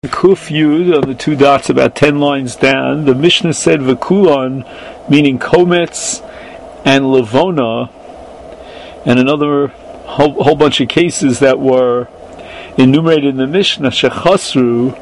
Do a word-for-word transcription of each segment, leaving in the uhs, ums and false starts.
Kuf Yud on the two dots about ten lines down, the Mishnah said V'kulon, meaning Kometz and Levona, and another whole, whole bunch of cases that were enumerated in the Mishnah, Shechasru,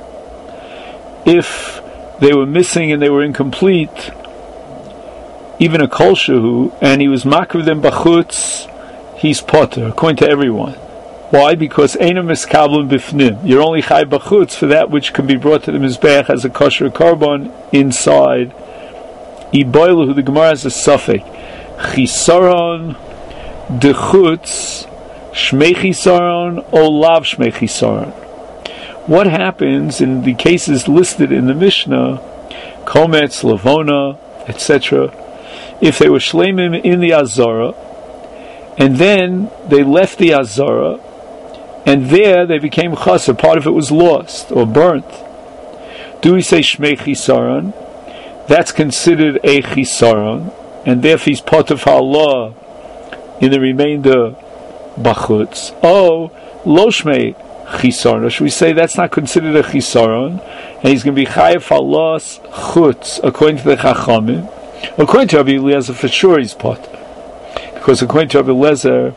if they were missing and they were incomplete, even a Kol Shehu, and he was makriv them bachutz, he's potter, according to everyone. Why? Because Eina Miskablim Bifnim. You're only Chai Bachutz for that which can be brought to the Mizbeach as a kosher carbon inside. Iboilu, who the Gemara has a suffix. Chisaron, Dechutz, Shmei Chisaron, Olav Shmei Chisaron. What happens in the cases listed in the Mishnah, Kometz, Levona, et cetera, if they were Shleimim in the Azara, and then they left the Azara, and there they became chaser, part of it was lost or burnt. Do we say Shmei Chisaron? That's considered a Chisaron, and therefore he's part of Allah in the remainder Bachutz. Oh, Lo Shmei Chisaron. Or should we say that's not considered a Chisaron, and he's going to be Chayav Allah's Chutz, according to the Chachamim. According to Rabbi Eliezer, for sure he's part. Because according to Rabbi Eliezer,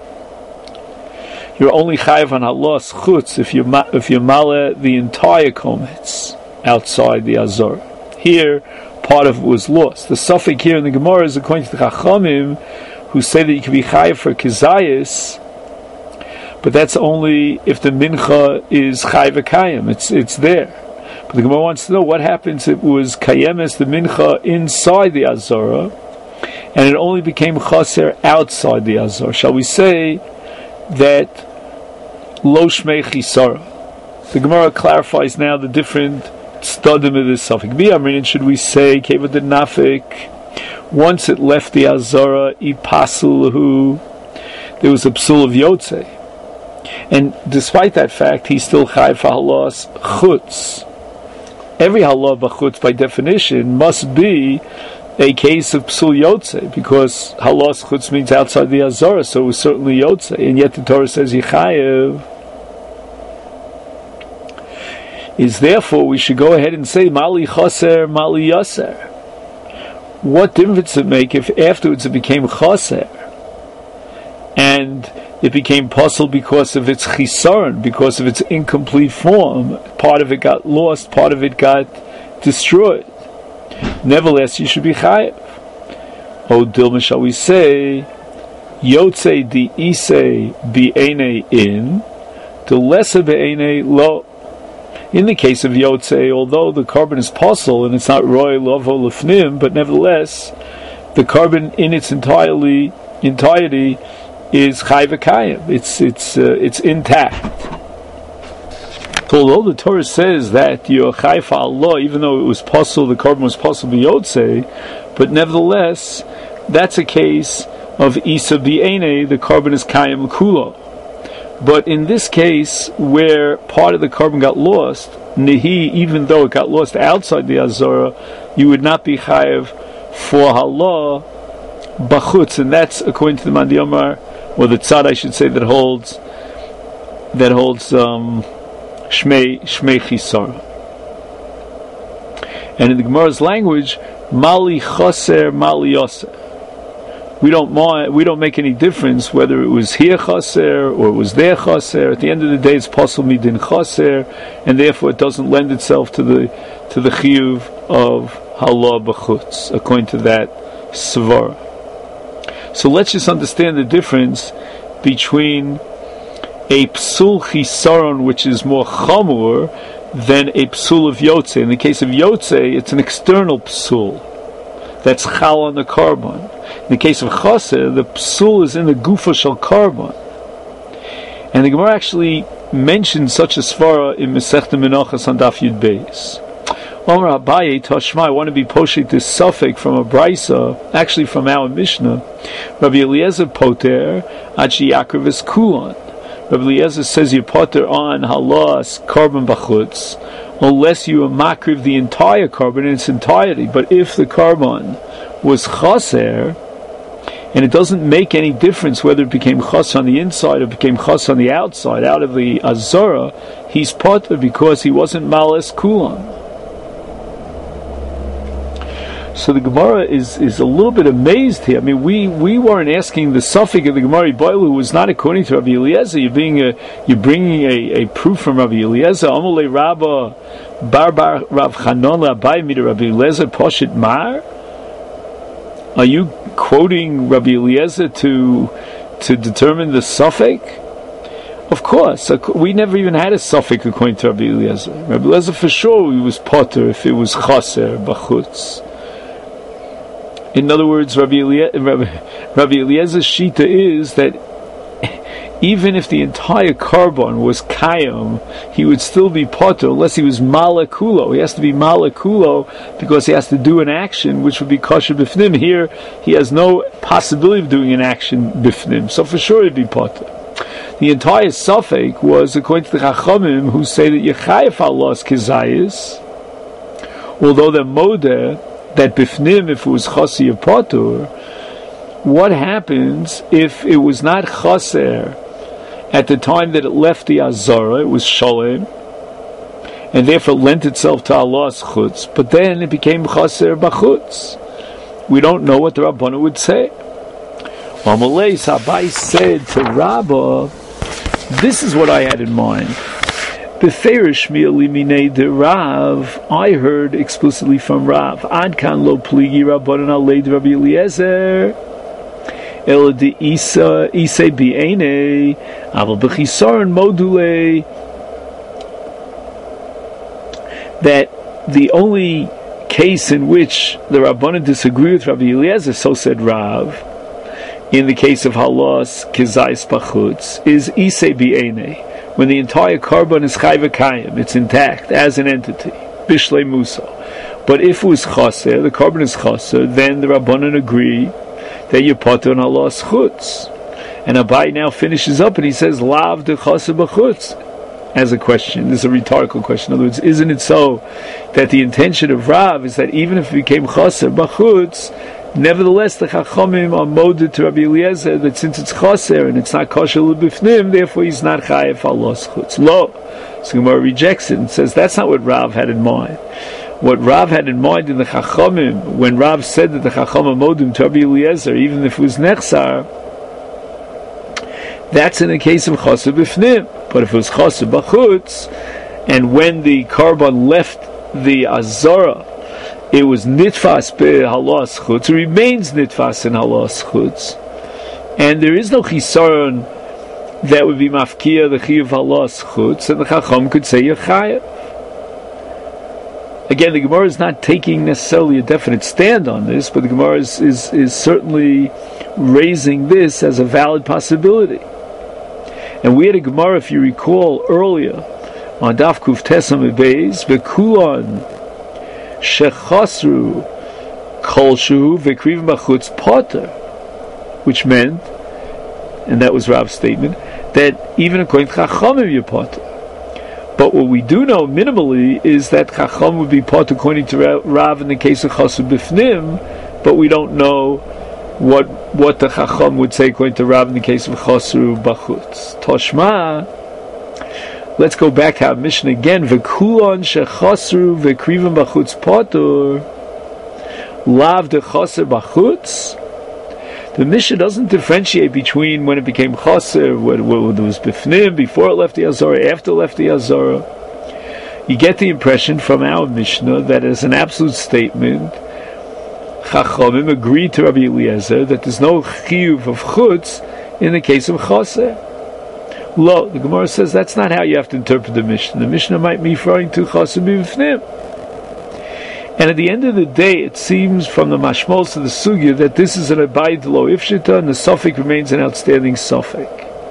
you're only chayav on Allah's chutz if you if you mala the entire kometz outside the azor. Here, part of it was lost. The suffix here in the Gemara is according to the Chachamim, who say that you can be chayav for kizayis, but that's only if the mincha is chayav kayim. It's it's there. But the Gemara wants to know what happens if it was kayemes the mincha inside the azora, and it only became chaser outside the azor. Shall we say that lo shmei chisara? The Gemara clarifies now the different stadim of this suffix. B'yamrin, should we say keva the nafik? Once it left the azora, ipasul, there was a psul of yotze, and despite that fact, he's still chayv for halas chutz. Every halah b'chutz, by definition, must be a case of psul yotze, because halas chutz means outside the azara, so it was certainly yotze, and yet the Torah says yichayev. Is therefore we should go ahead and say mali chaser, mali yaser. What difference does it make if afterwards it became chaser and it became possible because of its chisaron, because of its incomplete form? Part of it got lost, part of it got destroyed. Nevertheless, you should be chayev. O Dilma, shall we say, Yotze di ise bi'ene in, the lesser bi'ene lo. In the case of Yotze, although the carbon is possible and it's not roy lovo lefnim, but nevertheless, the carbon in its entirely entirety is chayv kayim. It's it's uh, it's intact. Although the Torah says that you're chayv Allah, even though it was possible, the carbon was possible Yotze, but nevertheless, that's a case of isa bi'ene, the carbon is kayim kulo. But in this case, where part of the carbon got lost, nehi, even though it got lost outside the azara, you would not be chayev for halah bachutz, and that's according to the Mandi Omar, or the tzad, I should say, that holds that holds um, shmei shmei chisara. And in the Gemara's language, mali chaser, mali yaser. We don't mind, we don't make any difference whether it was here chaser or it was there chaser. At the end of the day, it's possible midin chaser, and therefore it doesn't lend itself to the to the chiyuv of halah b'chutz, according to that svara. So let's just understand the difference between a psul chisaron, which is more chamur, than a psul of yotze. In the case of yotze, it's an external psul that's chal on the carbon. In the case of chaser, the psul is in the gufa shel carbon. And the Gemara actually mentions such a svara in Masechta Menachos on Daf Yud Beis. Omer Abaye Tashma, I want to be poshet this suffix from a brisa, actually from our Mishnah. Rabbi Eliezer poter achi yakriv es kulon. Rabbi Eliezer says you poter on halas carbon bachutz, unless you makriv the entire carbon in its entirety. But if the carbon was chaser, And it doesn't make any difference whether it became chas on the inside or became chas on the outside, out of the azara, he's potter because he wasn't males kulan. So the Gemara is, is a little bit amazed here. I mean, we, we weren't asking the suffix of the Gemara Boilu, who was not according to Rabbi Eliezer. You're being a, you're bringing a, a proof from Rabbi Eliezer. Amole Rabba Bar Bar Rav Chanon Labai Mida Rabbi Eliezer Poshit Mar. Are you quoting Rabbi Eliezer to to determine the suffix? Of course, we never even had a suffix according to Rabbi Eliezer. Rabbi Eliezer for sure he was potter if it was chaser bachutz. In other words, Rabbi, Elie- Rabbi, Rabbi Eliezer's shita is that even if the entire carbon was kayam, he would still be potter unless he was malakulo. He has to be malakulo because he has to do an action which would be kosher bifnim. Here, he has no possibility of doing an action bifnim, so for sure he'd be potter. The entire suffix was according to the Chachamim, who say that Yechayef Allah's Kizayis, although they're modeh, that bifnim, if it was chasi of patur, what happens if it was not chaser at the time that it left the azara, it was shalem, and therefore lent itself to Allah's chutz, but then it became chaser bachutz? We don't know what the Rabbanu would say. Amalei Sabai said to Rabbah, this is what I had in mind. Beferish mi'elimine de Rav, I heard explicitly from Rav. Ad kan lo pligi rabbanan aleid Rabbi Eliezer, el de Isa Isa bi'ene, aval b'chisaron module. That the only case in which the Rabbanan disagree with Rabbi Eliezer, so said Rav, in the case of halas kizayis bachutz, is Isa bi'ene, when the entire carbon is chayva kayim, it's intact as an entity, bishlei musa. But if it was chaser, the carbon is chaser, then the Rabbanan agree that you're potter on Allah's chutz. And Abai now finishes up and he says, lav de chaser b'chutz, as a question. This is a rhetorical question. In other words, isn't it so that the intention of Rav is that even if it became chaser b'chutz, nevertheless, the Chachamim are moded to Rabbi Eliezer that since it's chaser and it's not kosher l'bifnim, therefore he's not chayev Allah's chutz. Lo. So Gemara rejects it and says that's not what Rav had in mind. What Rav had in mind in the Chachamim, when Rav said that the Chachamim modim to Rabbi Eliezer, even if it was nechsar, that's in the case of chaser bifnim. But if it was chaser b'chutz, and when the carbon left the azara, it was nitfas behalas chutz, it remains nitfas in halas chutz, and there is no chisaron that would be mafkia the chiyuv halas chutz, and the chacham could say yechayev. Again, the Gemara is not taking necessarily a definite stand on this, but the Gemara is, is, is certainly raising this as a valid possibility. And we had a Gemara, if you recall earlier, on Daf Kuf Tesam Beis, v'kulan shechasru kolshu v'krivim b'chutz potter, which meant, and that was Rav's statement, that even according to Chachamim you're potter. But what we do know minimally is that Chacham would be potter according to Rav in the case of chaser b'fnim, but we don't know what what the Chacham would say according to Rav in the case of chaser b'chutz. Toshma. Let's go back to our mission again. V'kulon shechasru v'krivim b'chutz potter lav de chaser b'chutz. The Mishnah doesn't differentiate between when it became chaser, when, when it was bifnim, before it left the azara, after it left the azara. You get the impression from our Mishnah that as an absolute statement, Chachamim agreed to Rabbi Eliezer that there's no chiyuv of chutz in the case of chaser. Lo, the Gemara says that's not how you have to interpret the Mishnah. The Mishnah might be referring to chaser b'ifnim. And at the end of the day, it seems from the mashmos of the sugya that this is an abayid lo ifshita, and the suffix remains an outstanding suffix.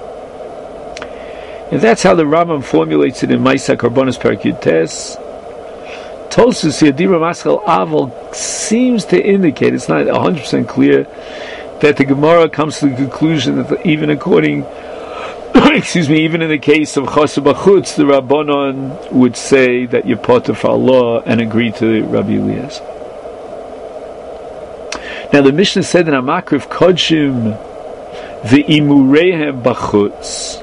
And that's how the Rambam formulates it in Maisa Karbonos Perek Yud Tes. Tosfos Yadira Maschal Aval seems to indicate, it's not one hundred percent clear, that the Gemara comes to the conclusion that the, even according excuse me, even in the case of chaser b'chutz, the Rabbanon would say that you're potter for Allah and agree to Rabbi Eliezer. Now the Mishnah said in Amakriv Kodshim V'imureihem Bachutz.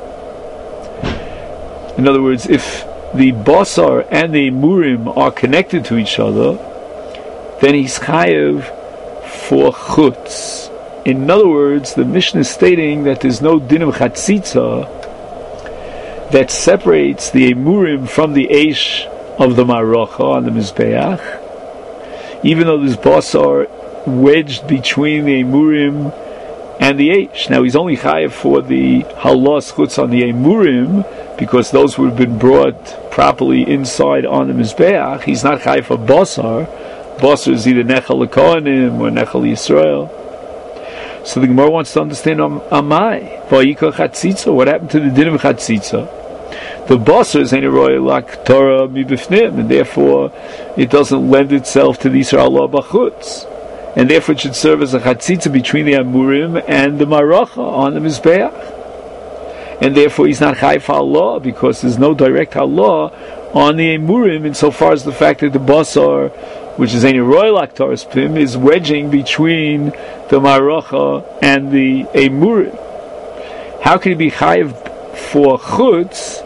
In other words, if the basar and the imurim are connected to each other, then he's chayev for chutz. In other words, the Mishnah is stating that there's no din of chatzitza that separates the imurim from the eish of the marocha on the mizbeach, even though there's basar wedged between the imurim and the eish. Now he's only chayev for the halas chutz on the imurim, because those would have been brought properly inside on the mizbeach. He's not chayev for basar. Basar is either nechal l'kohanim or nechal Yisrael. So the Gemara wants to understand amai vayikach chatzitza. What happened to the din of chatzitza? The basar is ein roy lak Torah mibifnim, and therefore it doesn't lend itself to the Yisrael Allah b'chutz, and therefore it should serve as a chatzitza between the amurim and the maracha on the mizbeach. And therefore he's not chayv halah, because there's no direct halah on the emurim, insofar as the fact that the basar, which is any royal aktaris pim, is wedging between the maracha and the emurim. How can he be chayv for chutz?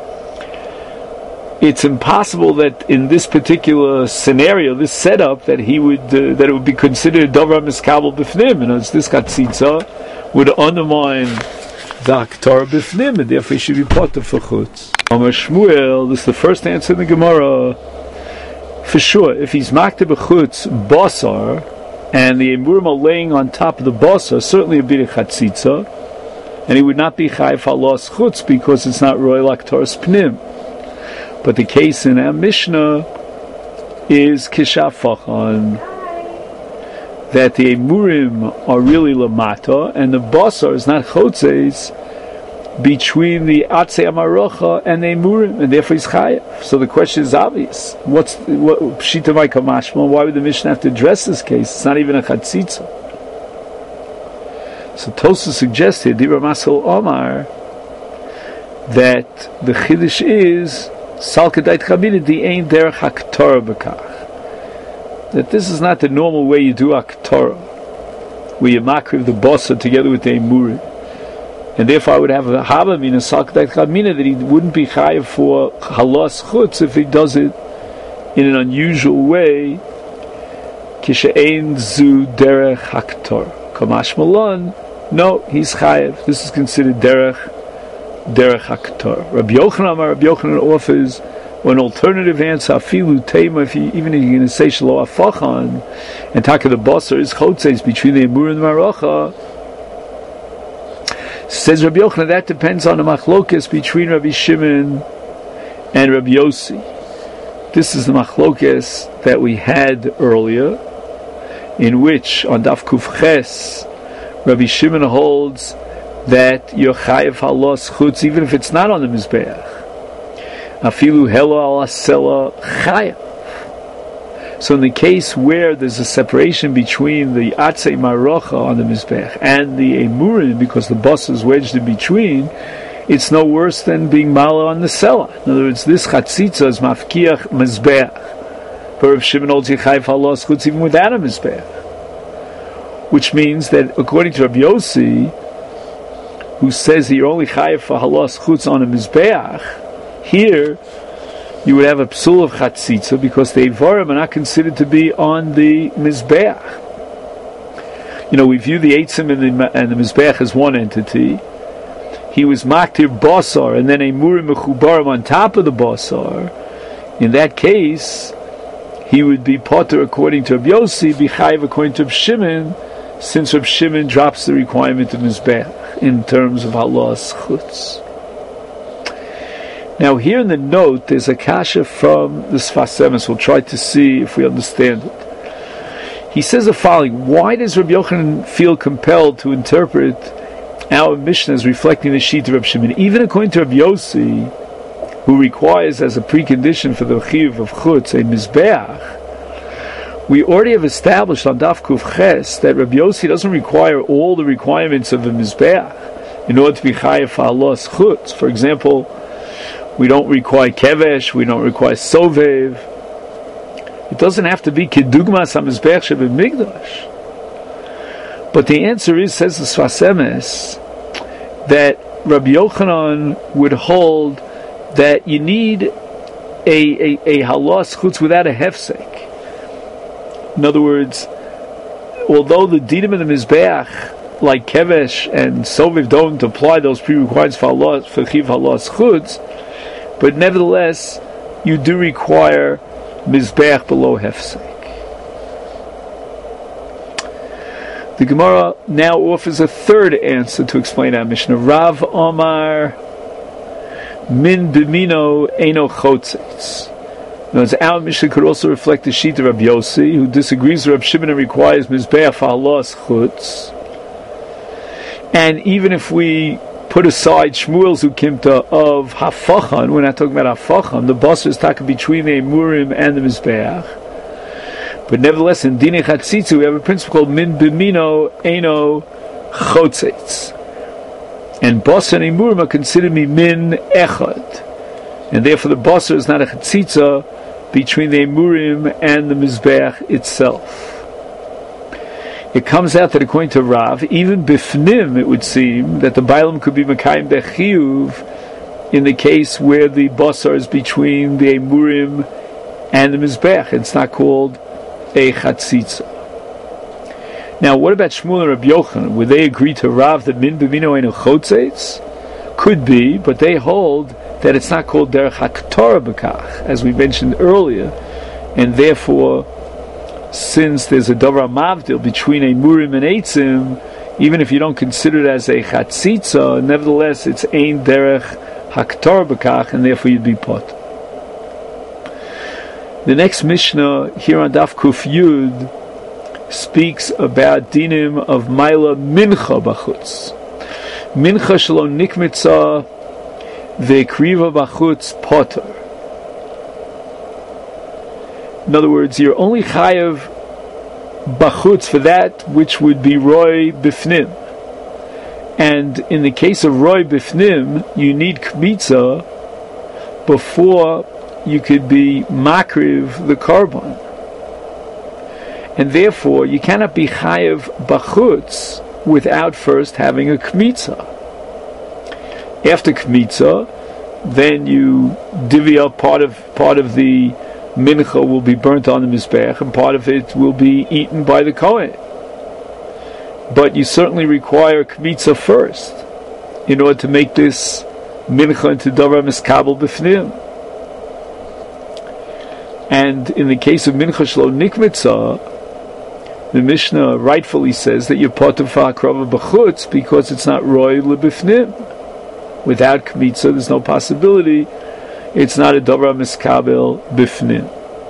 It's impossible that in this particular scenario, this setup, that he would uh, that it would be considered davar miskabel b'fnim, and this katzitza would undermine the aktar b'fnim, and therefore he should be potter for chutz. Amar Shmuel, this is the first answer in the Gemara. For sure, if he's makte b'chutz basar, and the emurim are laying on top of the basar, certainly it would be a chatzitza, and he would not be chayv halas chutz, because it's not royal aktar's pnim. But the case in our Mishnah is kishafachan, that the emurim are really lamata, and the basar is not chotzes between the atzei amarocha and the emurim, and therefore he's chayav. So the question is obvious: what's what pshita vayka mashma? Why would the Mishnah have to address this case? It's not even a chatzitza. So Tosfos suggested, Dibra Masel Omar, that the chiddush is salkadait chabinah di ein derech haktorah b'kach. That this is not the normal way you do aktorah, where you makriv the basar together with the emurim, and therefore I would have a haba min a salkadait chabinah that he wouldn't be chayav for halas chutz if he does it in an unusual way. Kishe'ein zu derech haktorah kamash malon. No, he's chayav. This is considered derech derech haktor. Rabbi Yochanan, Rabbi Yochanan offers an alternative answer. Afilu tema, if you, even if you're going to say shelo afachan, and taka the basar is chotzes between the emur and the maracha. Says Rabbi Yochanan, that depends on the machlokes between Rabbi Shimon and Rabbi Yossi. This is the machlokes that we had earlier, in which on Daf Kuf Ches, Rabbi Shimon holds that you're chayev halos chutz even if it's not on the mizbeach. Afilu hela ala sela chayev. So in the case where there's a separation between the atzei marocha on the mizbeach and the emurim, because the basar is wedged in between, it's no worse than being mala on the sela. In other words, this chatzitza is mafkiach mizbeach, but Rav Shimon holds you chayev halos chutz even without a mizbeach, which means that according to Rabbi Yossi, who says that you're only chayev for halas chutz on a mizbeach, here you would have a psul of chatzitza because the ivarim are not considered to be on the mizbeach. You know, we view the eitzim and the, and the mizbeach as one entity. He was maktir basar and then a murim mechubarim on top of the basar. In that case, he would be potter according to Rabbi Yossi, be chayev according to Rabbi Shimon, since Rabbi Shimon drops the requirement of mizbeach in terms of halas chutz. Now here in the note there's a kasha from the Sfas Emes. We'll try to see if we understand it. He says the following: why does Rabbi Yochanan feel compelled to interpret our Mishnah as reflecting the sheet of Rabbi Shimon, even according to Rabbi Yossi, who requires as a precondition for the chiyuv of chutz a mizbeach? We already have established on Daf Kuf Ches that Rabbi Yossi doesn't require all the requirements of a mizbeach in order to be chayev halas chutz. For example, we don't require kevesh, we don't require sovev. It doesn't have to be kedugmas hamizbeach shebemigdash. But the answer is, says the Sfas Emes, that Rabbi Yochanan would hold that you need a, a, a halas chutz without a hefsek. In other words, although the dinim of the Mizbeach, like Kevesh and Soviv, don't apply those pre-requirements for halas, for chiv halas chutz, but nevertheless, you do require Mizbeach below hefsek. The Gemara now offers a third answer to explain our Mishnah. Rav Omar min b'mino eino chotzitz. Now, our Mishnah could also reflect the sheet of Rabbi Yossi, who disagrees with Rabbi Shimon and requires mizbeach halas chutz. And even if we put aside Shmuel's ukimta of hafachan, we're not talking about hafachan. The basar is talking between the emurim and the mizbeach. But nevertheless, in Dinei Chatzitza, we have a principle called min b'mino eino chotzitz. And basar and emurim are considered min echad. And therefore the basar is not a chatzitza between the emurim and the mizbeach itself. It comes out that according to Rav, even bifnim, it would seem that the bailam could be mekayim bechiyuv in the case where the basar is between the emurim and the mizbeach. It's not called a chatzitza. Now, what about Shmuel and Rabbi Yochanan? Would they agree to Rav that min b'mino eino chotzitz? Could be, but they hold that it's not called derech haktorah b'kach, as we mentioned earlier, and therefore, since there's a davar mavdil between a murim and eitzim, even if you don't consider it as a chatzitza, nevertheless it's ein derech haktorah b'kach, and therefore you'd be pot. The next Mishnah here on Daf Kuf Yud speaks about dinim of Maila Mincha Bachutz. Mincha Shelo Nikmitza Ve'kriva Bachutz Potter. In other words, you're only chayav Bachutz for that which would be Roy Bifnim. And in the case of Roy Bifnim, you need Kmitza before you could be makriv the korban, and therefore you cannot be chayav bachutz without first having a kmitza. After kmitza, then you divvy up part of part of the mincha will be burnt on the mizbech, and part of it will be eaten by the kohen. But you certainly require kmitza first in order to make this mincha into davar miskabel b'fnim. And in the case of Mincha Shelo Nikmitza, the Mishnah rightfully says that you're potter for hakrava b'chutz because it's not roy lebifnim. Without kmitza, there's no possibility. It's not a davar miskabel bifnim.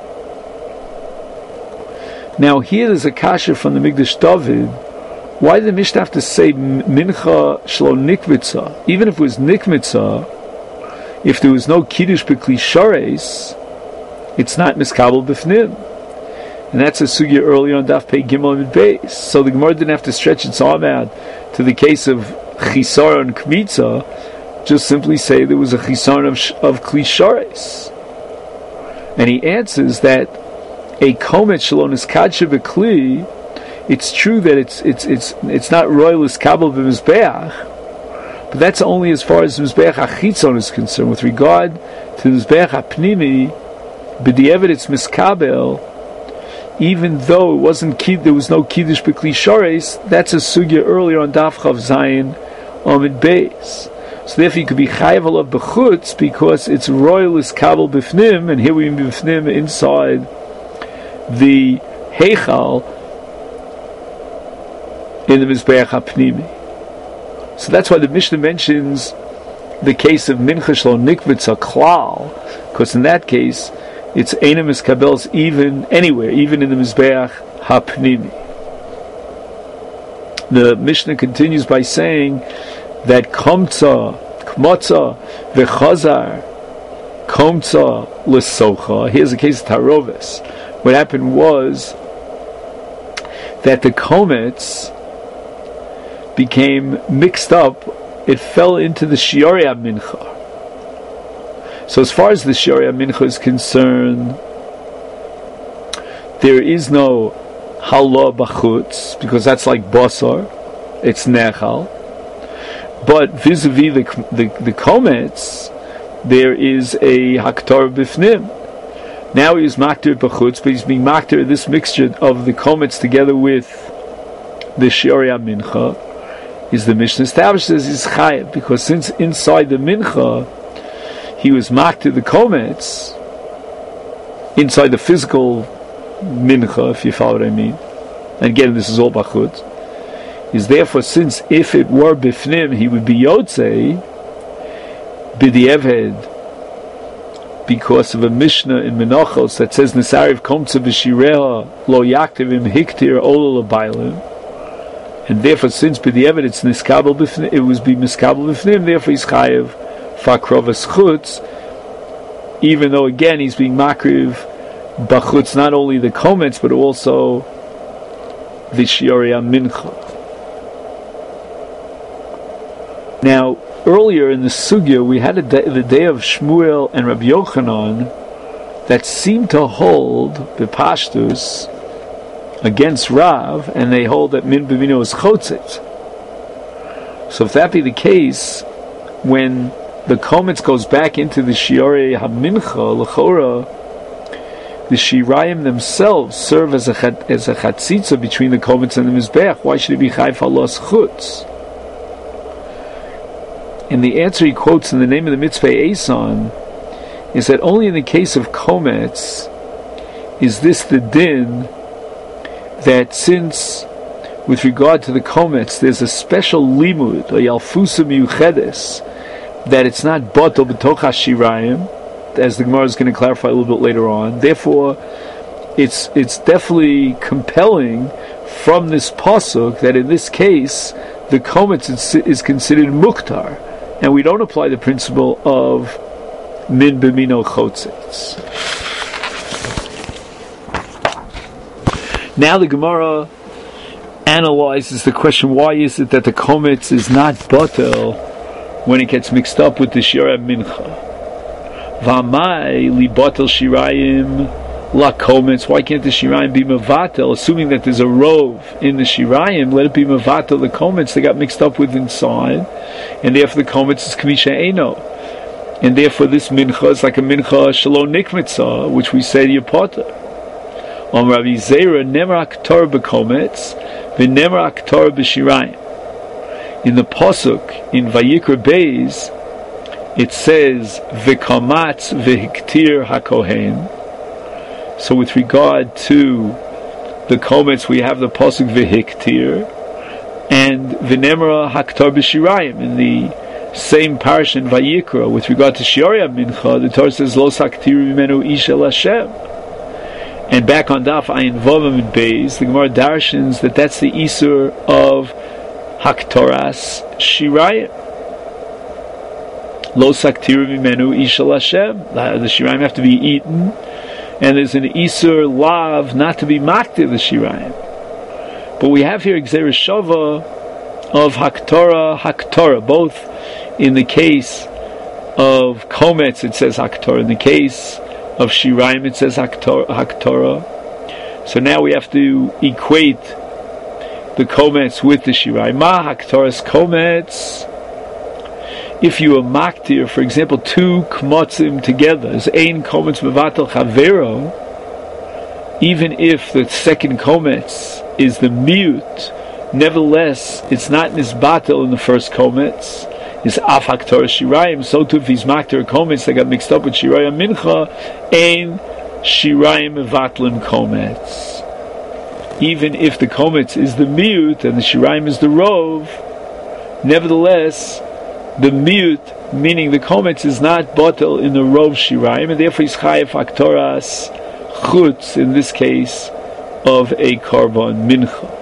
Now here there's a kasha from the Migdash David. Why did the Mishnah have to say Mincha Shelo Nikmitza? Even if it was Nikmitza, if there was no kiddush b'kli shares, it's not miskabel b'fnim, and that's a sugya earlier on Daf Pei Gimel and Beis. So the Gemara didn't have to stretch its arm out to the case of chisar and kmitza. Just simply say there was a chisar of of kli shares, and he answers that a komet shalon is kadsha b'kli. It's true that it's it's it's it's not royal iskabel b'mizbeach, but that's only as far as mizbeach achitzon is concerned. With regard to mizbeach apnimi, b'di'evet it's miskabel, even though it wasn't kid, there was no kiddush b'kli shares. That's a sugya earlier on Daf Chav Zayin Amid Beis. So therefore you could be chayav alav b'chutz because it's royal iskabel b'fnim, and here we be b'fnim inside the heichal in the mizbeach hapnimi. So that's why the Mishnah mentions the case of mincha shelo nikmitza klal, because in that case it's eina miskabels even anywhere, even in the mizbeach hapnimi. The Mishnah continues by saying that komtza, kmotza, v'chazar, komtza l'socha. Here's a case of taroves. What happened was that the komets became mixed up. It fell into the shiori mincha. So as far as the shiori mincha is concerned, there is no Hala b'chutz, because that's like basar, it's nechal. But vis-a-vis the the, the komets, there is a haktar b'fnim. Now he is maktir b'chutz, but he's being maktir this mixture of the komets together with the shiori mincha. Is the Mishnah establishes is chayav, because since inside the mincha he was maktir the komets inside the physical mincha, if you follow what I mean. And again, this is all b'chutz. Is therefore, since if it were b'fnim, he would be yotzei b'di'eved, because of a Mishnah in Menachos that says Nesariv komtza b'shireha lo yaktiv im hiktir ola l'baylim, and therefore, since b'di'eved it's niskabel b'fnim, it was be miskabel b'fnim, therefore he's chayev fakrovas chutz, even though again he's being makriv b'chutz not only the komets but also the shiori mincha. Now, earlier in the sugya, we had a day, the day of Shmuel and Rabbi Yochanan that seemed to hold the pashtus against Rav, and they hold that min b'mino is chotzit. So, if that be the case, when the komets goes back into the shiorei hamincha l'chora, the shirayim themselves serve as a as a chatzitza between the komets and the mizbeach. Why should it be chayv halos chutz? And the answer he quotes in the name of the mitzvah Eson is that only in the case of komets is this the din that since with regard to the komets there's a special limud, a yalfusa miyuchedes, that it's not batel b'toch hashirayim, as the Gemara is going to clarify a little bit later on. Therefore, it's it's definitely compelling from this pasuk that in this case the komets is, is considered muktar, and we don't apply the principle of min b'mino chotzitz. Now the Gemara analyzes the question: why is it that the komets is not batel when it gets mixed up with the shira mincha? V'amai li batel shirayim la komets. Why can't the shirayim be mevatel? Assuming that there's a rove in the shirayim, let it be mevatel the komets they got mixed up with inside, and therefore the komets is kamisha eno, and therefore this mincha is like a mincha shalom nikmitzah, which we say yapata. On Rabbi Zera, never aktar b'komets, v'never aktar b'shirayim. In the pasuk in Vayikra Beis, it says v'kamatz v'hiktir hakohen. So with regard to the komets, we have the pasuk v'hiktir and v'nemra haktar b'shirayim. In the same parsha in Vayikra, with regard to shiori mincha, the Torah says lo saktir v'menu ish el Hashem. And back on Daf Ayin Vavim and Beis, the Gemara darshans that that's the isur of haktoras shirayim. Lo saktir v'menu ish el Hashem. The shirayim have to be eaten, and there's an isur lav not to be maktir the shirayim. But we have here Gzeira Shava of haktora haktora. Both in the case of komets it says haktora. In the case of shirayim it says haktora. So now we have to equate the komets with the shirayim. Ma haktoras komets. If you are maktir, for example, two kmotzim together, as ein komets mevatel chavero, even if the second komets is the mute, nevertheless it's not nisbatel in the first komets. Is af haktor shirayim. So too, if he's maktir komets, they got mixed up with shirayim mincha, ein shirayim mevatlim komets. Even if the komets is the mute and the shirayim is the rov, nevertheless the mute, meaning the komets, is not batel in the rov shirayim, and therefore he's chayev haktoras chutz in this case of a korban mincha.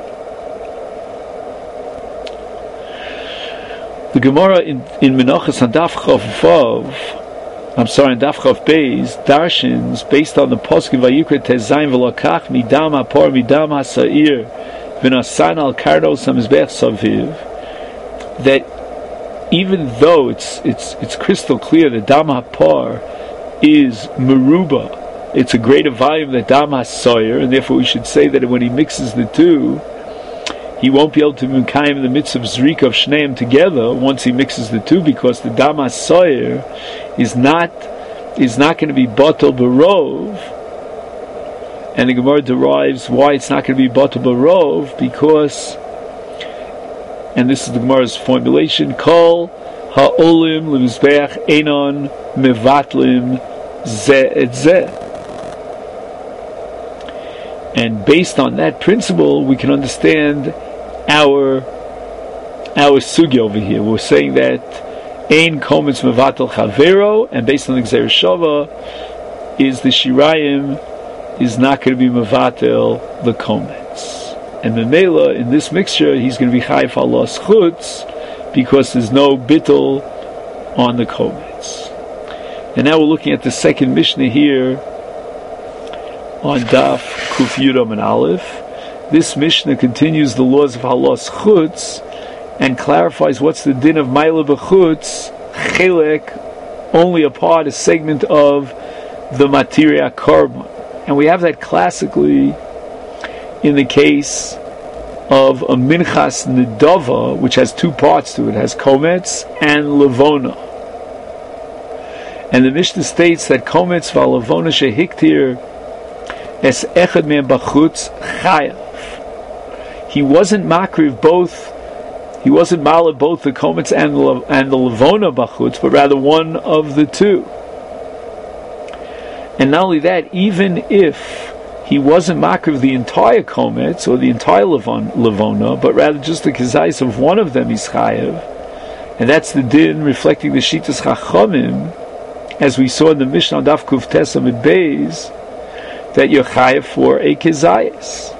The Gemara in, in Menachos on Daf Chav Vav, I'm sorry, in Daf Chav Beis, darshins based on the pasuk in Vayikra Tezayin v'lakach midam hapor midam hasair v'nasan al kardos hamizbech saviv, that even though it's it's it's crystal clear that dam hapor is meruba it's a greater volume that Dam HaSoyer, and therefore we should say that when he mixes the two, he won't be able to mekayim in the midst of Zrika of Shneim together once he mixes the two, because the Dam HaSoyer is not is not going to be Batal Barov, and the Gemara derives why it's not going to be Batal Barov, because, and this is the Gemara's formulation, Kol Ha'olim L'Mizbeach Einon Mevatlim Zeh Et Zeh. And based on that principle, we can understand our our sugi over here. We're saying that Ein Kometz Mevatel Chavero, and based on the Gzeir Shava, is the Shirayim is not going to be Mevatel the Kometz. And the Mela, in this mixture, he's going to be Chayef Alos Chutz, because there's no Bittel on the Kometz. And now we're looking at the second Mishnah here on Daf Kuf Yudam and Aleph. This Mishnah continues the laws of Halos Chutz and clarifies what's the din of Maila B'Chutz, Chelek, only a part, a segment of the Materia Karban. And we have that classically in the case of a Minchas Nedava, which has two parts to it. It has Kometz and Levona. And the Mishnah states that Kometz Val Levona Shehiktir Es Echad Me'em B'Chutz Chayav. He wasn't makriv both. He wasn't malad both the Kometz and the and the Levona B'Chutz, but rather one of the two. And not only that, even if he wasn't makriv the entire Kometz or the entire Levon, Levona, but rather just the kezais of one of them, he's chayav, and that's the din reflecting the Shitas Chachamim, as we saw in the Mishnah Daf Kuf Tesam at Beis, that you're chayav for a kezais.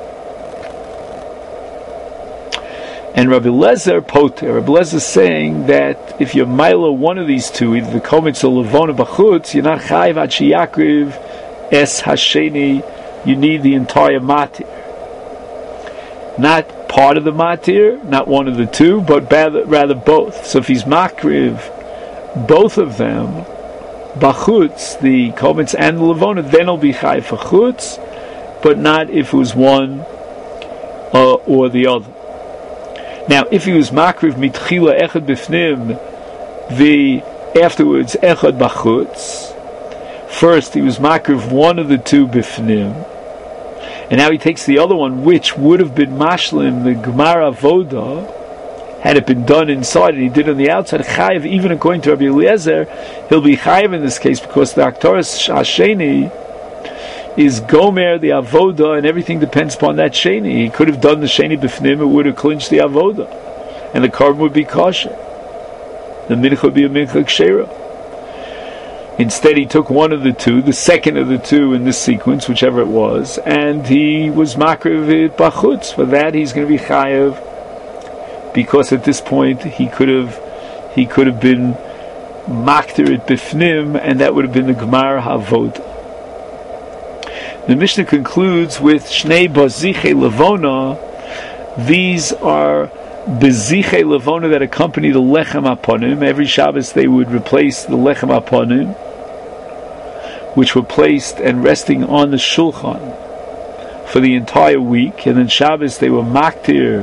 And Rabbi Lezer Poter, Rabbi Lezer is saying that if you're Milo one of these two, either the Kometz or Levona B'Chutz, you're not chayiv ad sheyakriv es hasheni. You need the entire matir, not part of the matir, not one of the two, but rather, rather both. So if he's makriv both of them, B'Chutz, the Kometz and the Levona, then it'll be chayiv for chutz, but not if it was one uh, or the other. Now, if he was makriv mitchila echad b'fnim, the afterwards echad b'chutz, first he was makriv one of the two b'fnim, and now he takes the other one, which would have been mashlim, the Gemara Avoda, had it been done inside, and he did it on the outside, chayiv, even according to Rabbi Eliezer, he'll be chayiv in this case, because the Aktoras Hasheni is Gomer, the Avoda, and everything depends upon that Sheni. He could have done the Sheni B'fnim, it would have clinched the Avoda, and the Korban would be kosher. The Mincha would be a Mincha Kshera. Instead, he took one of the two, the second of the two in this sequence, whichever it was, and he was Makriv it B'Chutz. For that, he's going to be Chayav, because at this point, he could have he could have been Maktir it B'fnim, and that would have been the Gemara Havoda. The Mishnah concludes with Shnei Baziche Levona. These are Baziche Levona that accompany the Lechem Aponim. Every Shabbos they would replace the Lechem Aponim, which were placed and resting on the Shulchan for the entire week. And then Shabbos they were Maktir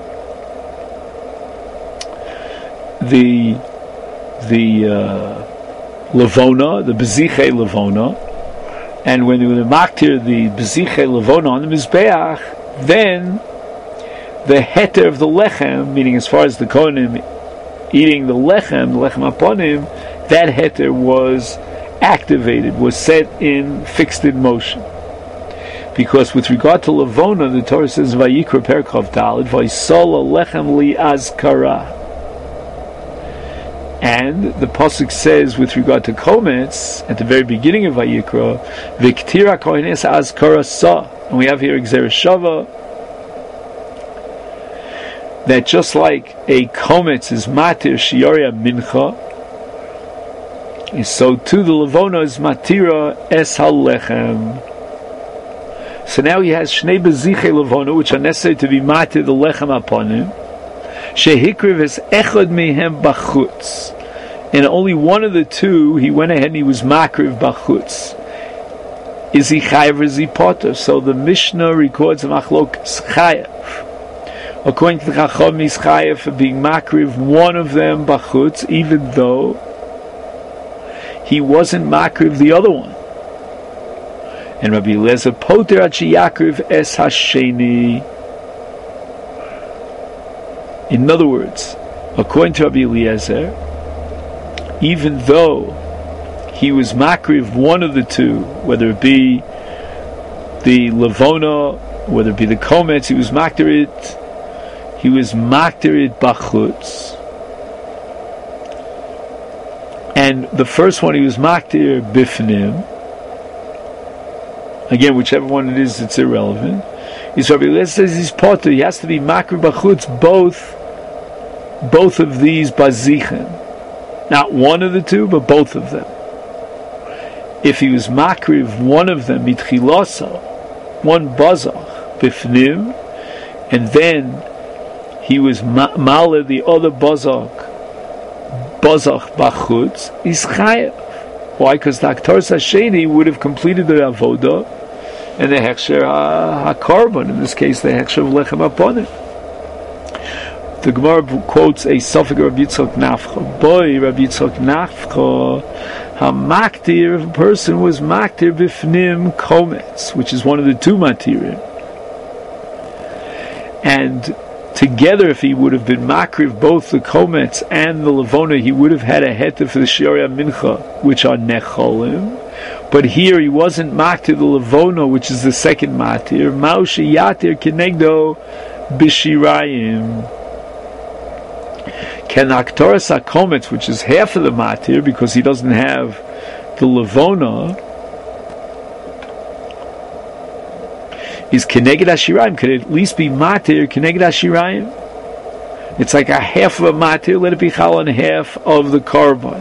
the the uh, Levona, the Baziche Levona. And when they were maktir the beziche levona on the mizbeach, then the heter of the lechem, meaning as far as the kohanim eating the lechem, the lechem aponim, that heter was activated, was set in, fixed in motion. Because with regard to levona, the Torah says vayikra perkov dalid vaysola lechem li azkara. And the pasuk says, with regard to Kometz, at the very beginning of Vayikra, "Viktira kohenes azkara sa," and we have here Gzeir Shava, that just like a Kometz is matir shiyoria mincha, so too the Levona is matira es halechem. So now he has Shnei Beziche Levona, which are necessary to be matir the lechem aponim. Shehikriv is echad mehem b'chutz, and only one of the two he went ahead and he was makriv b'chutz. is he chayav or is he potter? So the Mishnah records a machlokas chayav. According to the Chacham, he's chayav for being makriv one of them bachutz, even though he wasn't makriv the other one. And Rabbi Eliezer poter ad sheyakriv es hasheni. In other words, according to Rabbi Eliezer, even though he was makriv one of the two, whether it be the levona, whether it be the kometz, he was makter it. He was makter it bachutz, and the first one he was makter bifnim. Again, whichever one it is, it's irrelevant. Is Rabbi Eliezer says he's potter. He has to be makter bachutz both, both of these bazichen, not one of the two, but both of them. If he was makriv one of them mitchilasa, one bazach bifnim, and then he was male the other bazach, bazach bachutz, is chayav. Why? Because the aktaras hasheni would have completed the avoda, and the hechsher hakarban, in this case the hechsher of lechem upon it. The Gemara quotes a suffix of Rabbi Yitzchak Nafcha. Boy, Rabbi Yitzchak Nafcha, hamaktir, if a person was maktir bifnim kometz, which is one of the two matirim, and together, if he would have been makriv both the kometz and the levona, he would have had a heter for the shiurei mincha, which are necholim. But here he wasn't maktir the levona, which is the second matir. Maushi yatir kenegdo b'shirayim. Ken aktoras hakometz, which is half of the matir, because he doesn't have the levona, is keneged hashirayim, could at least be matir keneged hashirayim. It's like a half of a matir, let it be chal on half of the korban.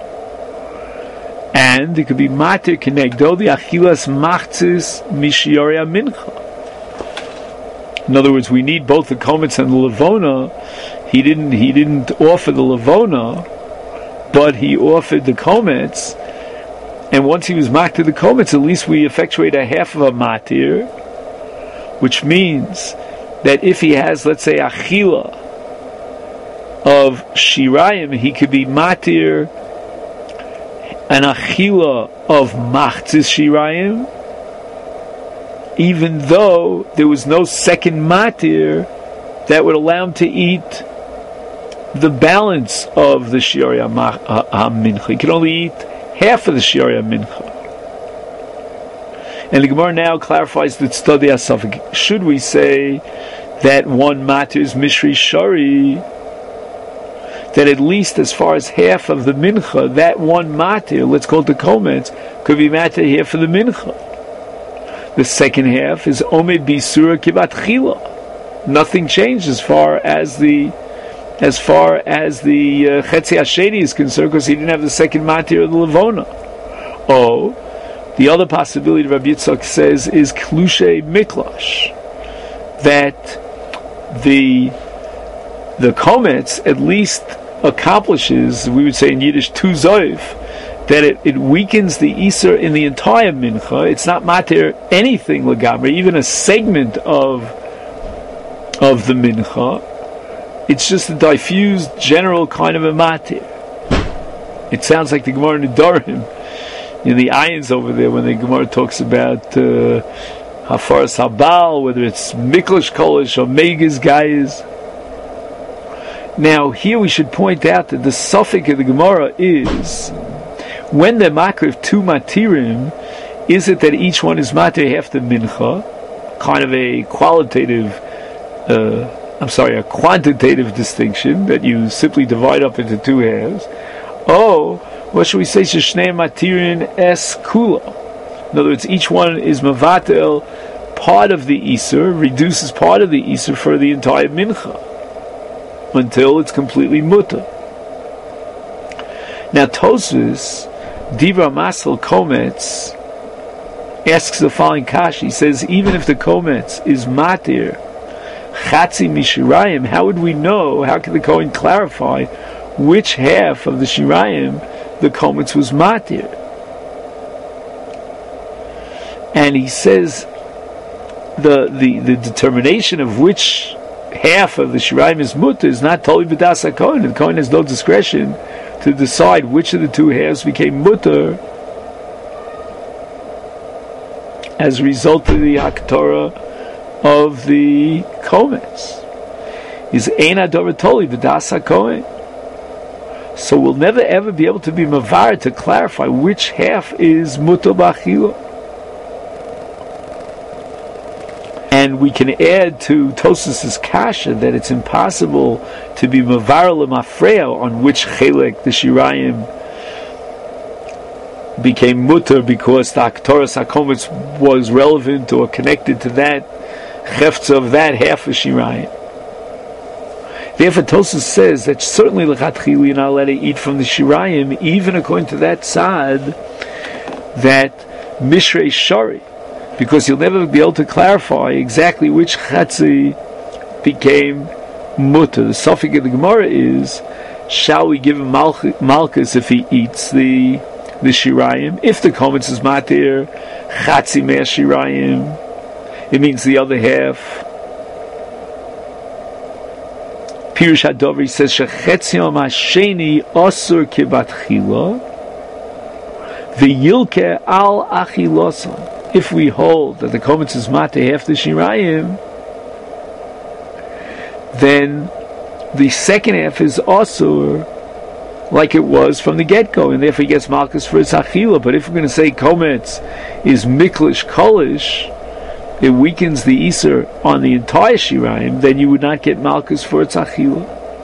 And it could be matir kenegdo the achilas machzis mishiorei mincha. In other words, we need both the kometz and the levona. He didn't. He didn't offer the levona, but he offered the kometz. And once he was maktir the kometz, at least we effectuate a half of a matir, which means that if he has, let's say, achila of shirayim, he could be matir an achila of machzis shirayim, even though there was no second matir that would allow him to eat the balance of the shiurei ha-mincha. He can only eat half of the shiurei ha-mincha. And the Gemara now clarifies the tzaddi ha-safek. Should we say that one matir is mishri shari, that at least as far as half of the mincha, that one matir, let's call it the kometz, could be matir here for the mincha. The second half is omed bisura kivat chila. Nothing changed as far as the as far as the chetzi uh, hasheni is concerned, because he didn't have the second matir of the levona. Oh, the other possibility Rabbi Yitzchak says is klushe miklash, that the the kometz at least accomplishes, we would say in Yiddish, tu zoif, that it, it weakens the Isser in the entire mincha. It's not matir anything legamri, even a segment of of the mincha. It's just a diffused general kind of a matir. It sounds like the Gemara in Nedarim, in the ayins over there, when the Gemara talks about hafaras uh, habal, whether it's miklish kolish or megas guys. Now here we should point out that the suffix of the Gemara is, when they're makriv two matirim, is it that each one is matir half the mincha, kind of a qualitative, uh, I'm sorry, a quantitative distinction that you simply divide up into two halves? Oh, what should we say? Sheshnei matirin es kula. In other words, each one is mavatel part of the Isur, reduces part of the Isur for the entire mincha, until it's completely mutter. Now Tosfos, Divra Masel Kometz, asks the following kash. He says, even if the kometz is matir chatzi mishirayim, how would we know, how can the Kohen clarify which half of the shirayim the kometz was matir? And he says the, the, the determination of which half of the Shirayim is mutter is not totally b'das HaKohen. The Kohen has no discretion to decide which of the two halves became mutter as a result of the Haktorah of the Komets. Is ein ador totally b'das HaKohen. So we'll never ever be able to be mavar to clarify which half is mutter b'achila. And we can add to Tosas's kasha that it's impossible to be mavar l'mafreya on which chelek the Shirayim became mutter because the Haktoras HaKometz was relevant or connected to that cheftza of that half of Shirayim. Therefore, Tosas says that certainly l'chatchila you're not allowed to eat from the Shirayim, even according to that side that Mishrei Shari, because you'll never be able to clarify exactly which chatzi became mutter. The suffix of the Gemara is, shall we give him malchus if he eats the the Shirayim? If the Komets is matir chatzi mea Shirayim, it means the other half. Pirush HaDover says shechetzion hasheni asur kibatchila v'yilke al achilosan. If we hold that the Komets is matir half the Shirayim, then the second half is asur like it was from the get-go, and therefore he gets malchus for its achila. But if we're going to say Komets is miklish kolish, it weakens the Iser on the entire Shirayim, then you would not get malchus for its achila.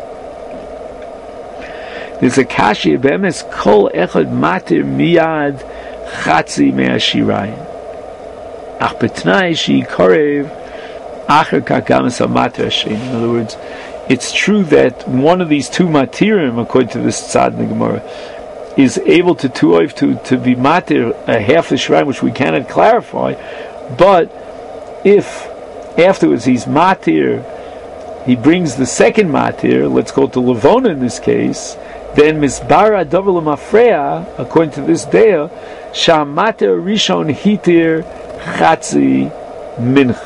There's a kashi bemes kol echad matir miyad chatzi mea Shirayim. Ach betnai shi korev acher kagamas amatir hashem. In other words, it's true that one of these two matirim, according to this tzad in the Gemara, is able to tuoiv to to be matir a half the Shirayim, which we cannot clarify. But if afterwards he's matir, he brings the second matir, let's go to Levona in this case, then misbara davar l'mafreya, according to this dea, shamatir rishon hitir chatzi mincha.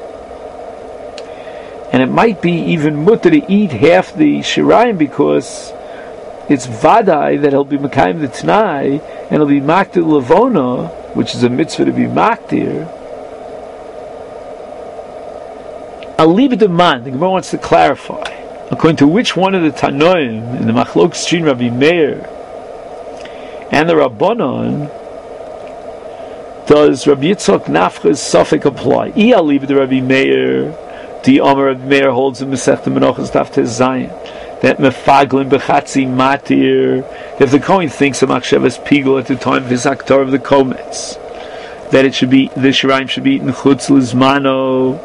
And it might be even mutter to eat half the Shirayim because it's vadai that he'll be mekayim the t'nai and he'll be maktir Levona, which is a mitzvah to be maktir. I'll leave it to man. The Gemara wants to clarify according to which one of the Tanoim in the Machlok Strin Rabbi Meir and the Rabbanon does Rabbi Yitzchak Nafcha's suffix apply. I I'll leave it to Rabbi Meir. The Omer Rabbi Meir holds in Masechta Menachos Daf Tes Zayin that mefaglin bechatzi matir. If the Kohen thinks of machshavas pigul at the time of his aktar of the Komets, that it should be the Shirayim should be eaten chutz lizmano,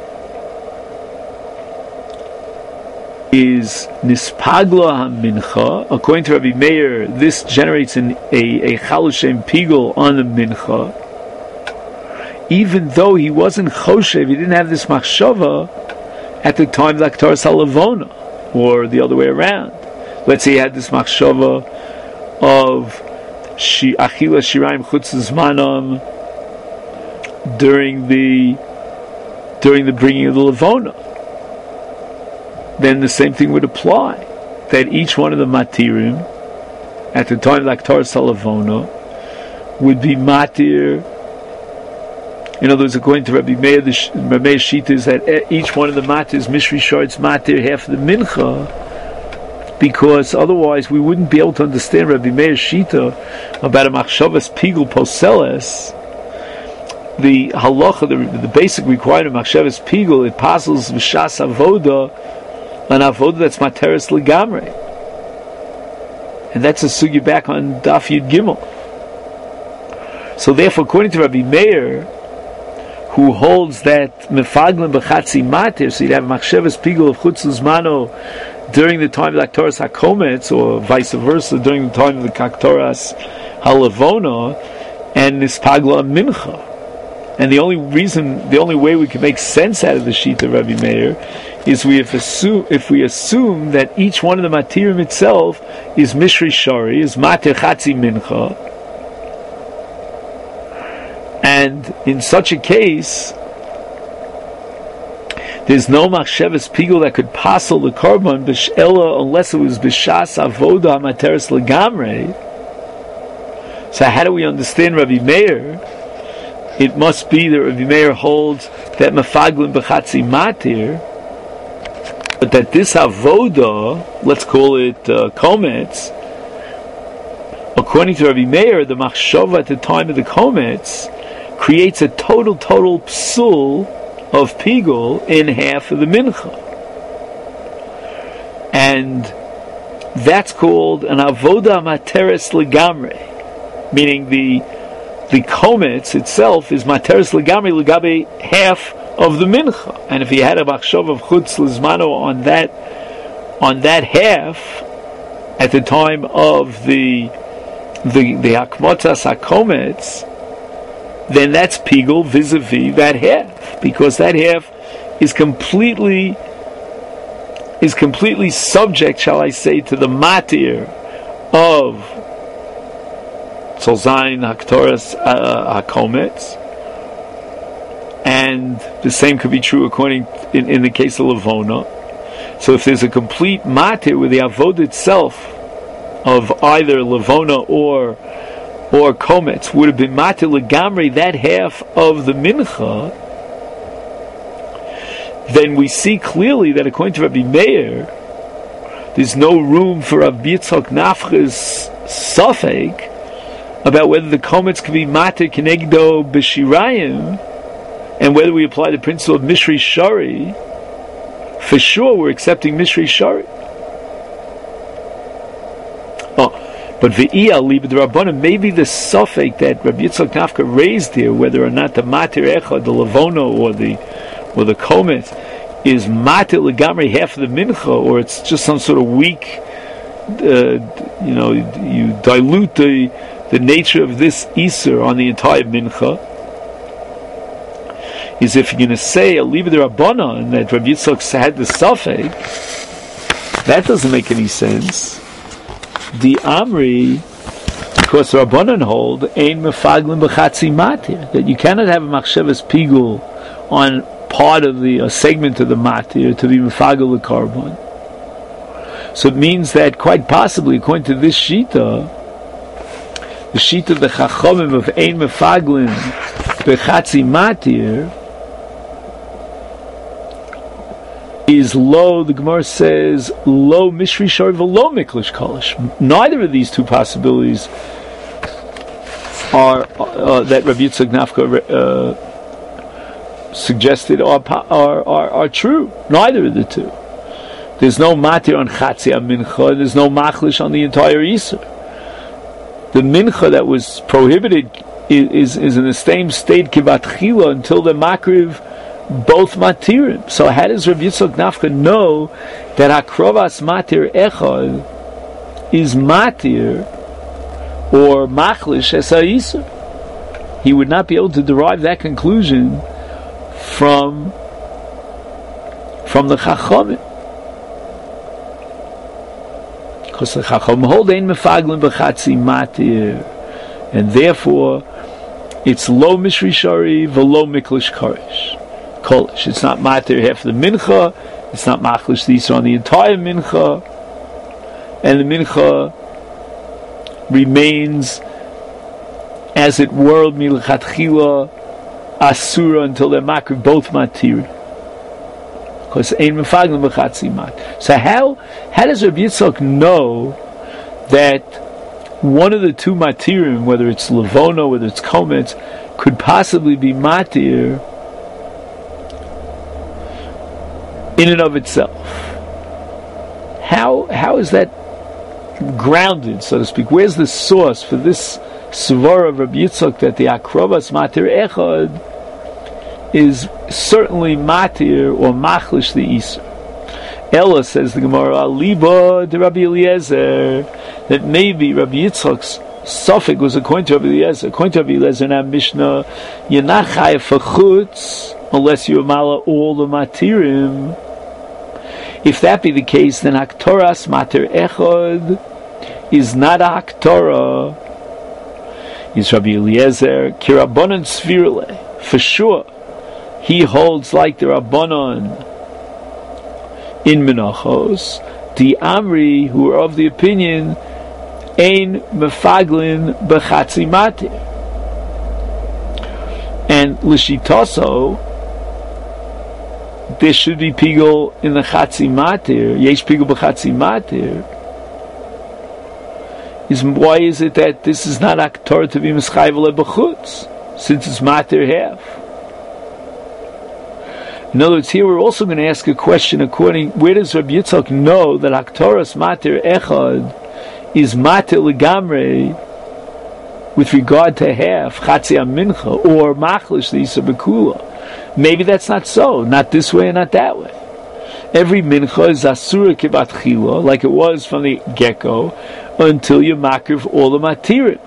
is nispagla ha-mincha. According to Rabbi Meir, this generates an, a, a chalushem pigul on the mincha, even though he wasn't choshev, he didn't have this machshava at the time of the Aktar Salavona, or the other way around. Let's say he had this machshava of shi, achila shirayim chutz zmanam during the during the bringing of the Levona. Then the same thing would apply, that each one of the matirim at the time of the Aktar Salavona would be matir. In other words, according to Rabbi Meir, the Rabbi Meir's shita is that each one of the matir is mishri shorts matir half the mincha, because otherwise we wouldn't be able to understand Rabbi Meir's shita about a machshavas pigul poseles. The halacha, the, the basic requirement of machshavas pigul, it passes v'shas avoda, an avoda that's materis legamre, and that's a sugya back on Daf Yud Gimel. So therefore, according to Rabbi Meir, who holds that mefaglin b'chatzi matir, so you'd have machshavas pigul of chutz l'zmano during the time of the Aktoras HaKometz, or vice versa, during the time of the Aktoras HaLevona, and nispagla mincha. And the only reason, the only way we can make sense out of the sheet of Rabbi Meir is we if assume if we assume that each one of the matirim itself is mishri shari, is matir chatzi mincha, And in such a case, there's no machshavas pigul that could passel the korban b'sh'ela unless it was b'shas avoda materis legamre. So how do we understand Rabbi Meir? It must be that Rabbi Meir holds that mefaglin b'chatzi matir, but that this avoda, let's call it uh, komets, according to Rabbi Meir, the machshava at the time of the komets creates a total, total psul of pigul in half of the mincha. And that's called an avoda materis legamre, meaning the the komets itself is materis legamre legabe half of the mincha. And if he had a machshava of chutz lizmano on that on that half at the time of the the the hakmotzas hakomets, then that's pigul vis-a-vis that half, because that half is completely is completely subject, shall I say, to the matir of Tzolzayin Haktoras Hakomets, and the same could be true according in, in the case of Levona. So if there's a complete matir with the avod itself of either Levona or or komets would have been matir legamri, that half of the mincha, then we see clearly that according to Rabbi Meir, there's no room for Rabbi Yitzchak Nafcha's safek about whether the komets can be matir kenegdo b'shirayim, and whether we apply the principle of Mishri Shari. For sure we're accepting Mishri Shari. But v'iyah li b'drabanan, maybe the suffix that Rabbi Yitzchak Nafka raised here, whether or not the matir echad, the lavono, or the or the komet, is matir legamri half of the mincha, or it's just some sort of weak, uh, you know, you dilute the the nature of this iser on the entire mincha. Is if you're going to say a li b'drabanan that Rabbi Yitzchak had the suffix, that doesn't make any sense. The Amri, because the Rabbanan hold, ein mefaglin b'chatzi matir, that you cannot have a machshavas pigul on part of the a segment of the matir to be mefagel the korban. So it means that quite possibly, according to this shita, the shita of the chachamim of ein mefaglin b'chatzi matir is low. The Gemara says low mishri shari v'lo miklish kolish. Neither of these two possibilities are uh, that Rabbi Yitzchak Nafka uh, suggested are, are are are true. Neither of the two. There's no matir on chatzi mincha. There's no machlish on the entire iser. The mincha that was prohibited is is, is in the same state kivat chila until the makriv both matirim. So how does Rabbi Yitzchak Nafka know that hakrovas matir echad is matir or machlish es ha'isur? He would not be able to derive that conclusion from from the chachamim, because the chachamim hold ein mefaglin b'chatzi matir, and therefore it's lo mishri shari v'lo miklish korish. Kolish. It's not matir half the mincha, it's not machlish these on the entire mincha, and the mincha remains as it were milchatchila asura until they're makriv both matir, because ein mefaglim b'chatzi mat. So how how does Rabbi Yitzchak know that one of the two matirim, whether it's lavono, whether it's komets, could possibly be matir in and of itself? How how is that grounded, so to speak? Where's the source for this svara of Rabbi Yitzchak that the akrovas matir echad is certainly matir or machlish the iser? Ella, says the Gemara, liba de Rabbi Eliezer, that maybe Rabbi Yitzchak's suffix was according to Rabbi Eliezer. According to Rabbi Eliezer in our Mishnah, you're not chayav for chutz unless you amala all the matirim. If that be the case, then haktoras matir echad is not a haktorah. is Rabbi Eliezer, ki Rabbanan Svirle. For sure, he holds like the Rabbanan in Menachos, the Amri, who are of the opinion, ein mefaglin b'chatzi matir. And l'shitaso, there should be pigul in the chatzi matir, yesh pigul b'chatzi matir. Is why is it that this is not aktor to be mischayvel b'chutz, since it's matir half? In other words, here we're also going to ask a question according, where does Rabbi Yitzchak know that aktoras matir echad is matir legamre with regard to half, chatzi mincha, or machlish the isa bekula? Maybe that's not so, not this way and not that way. Every mincha is asura kibat chila, like it was from the get-go, until you makriv all the matirim.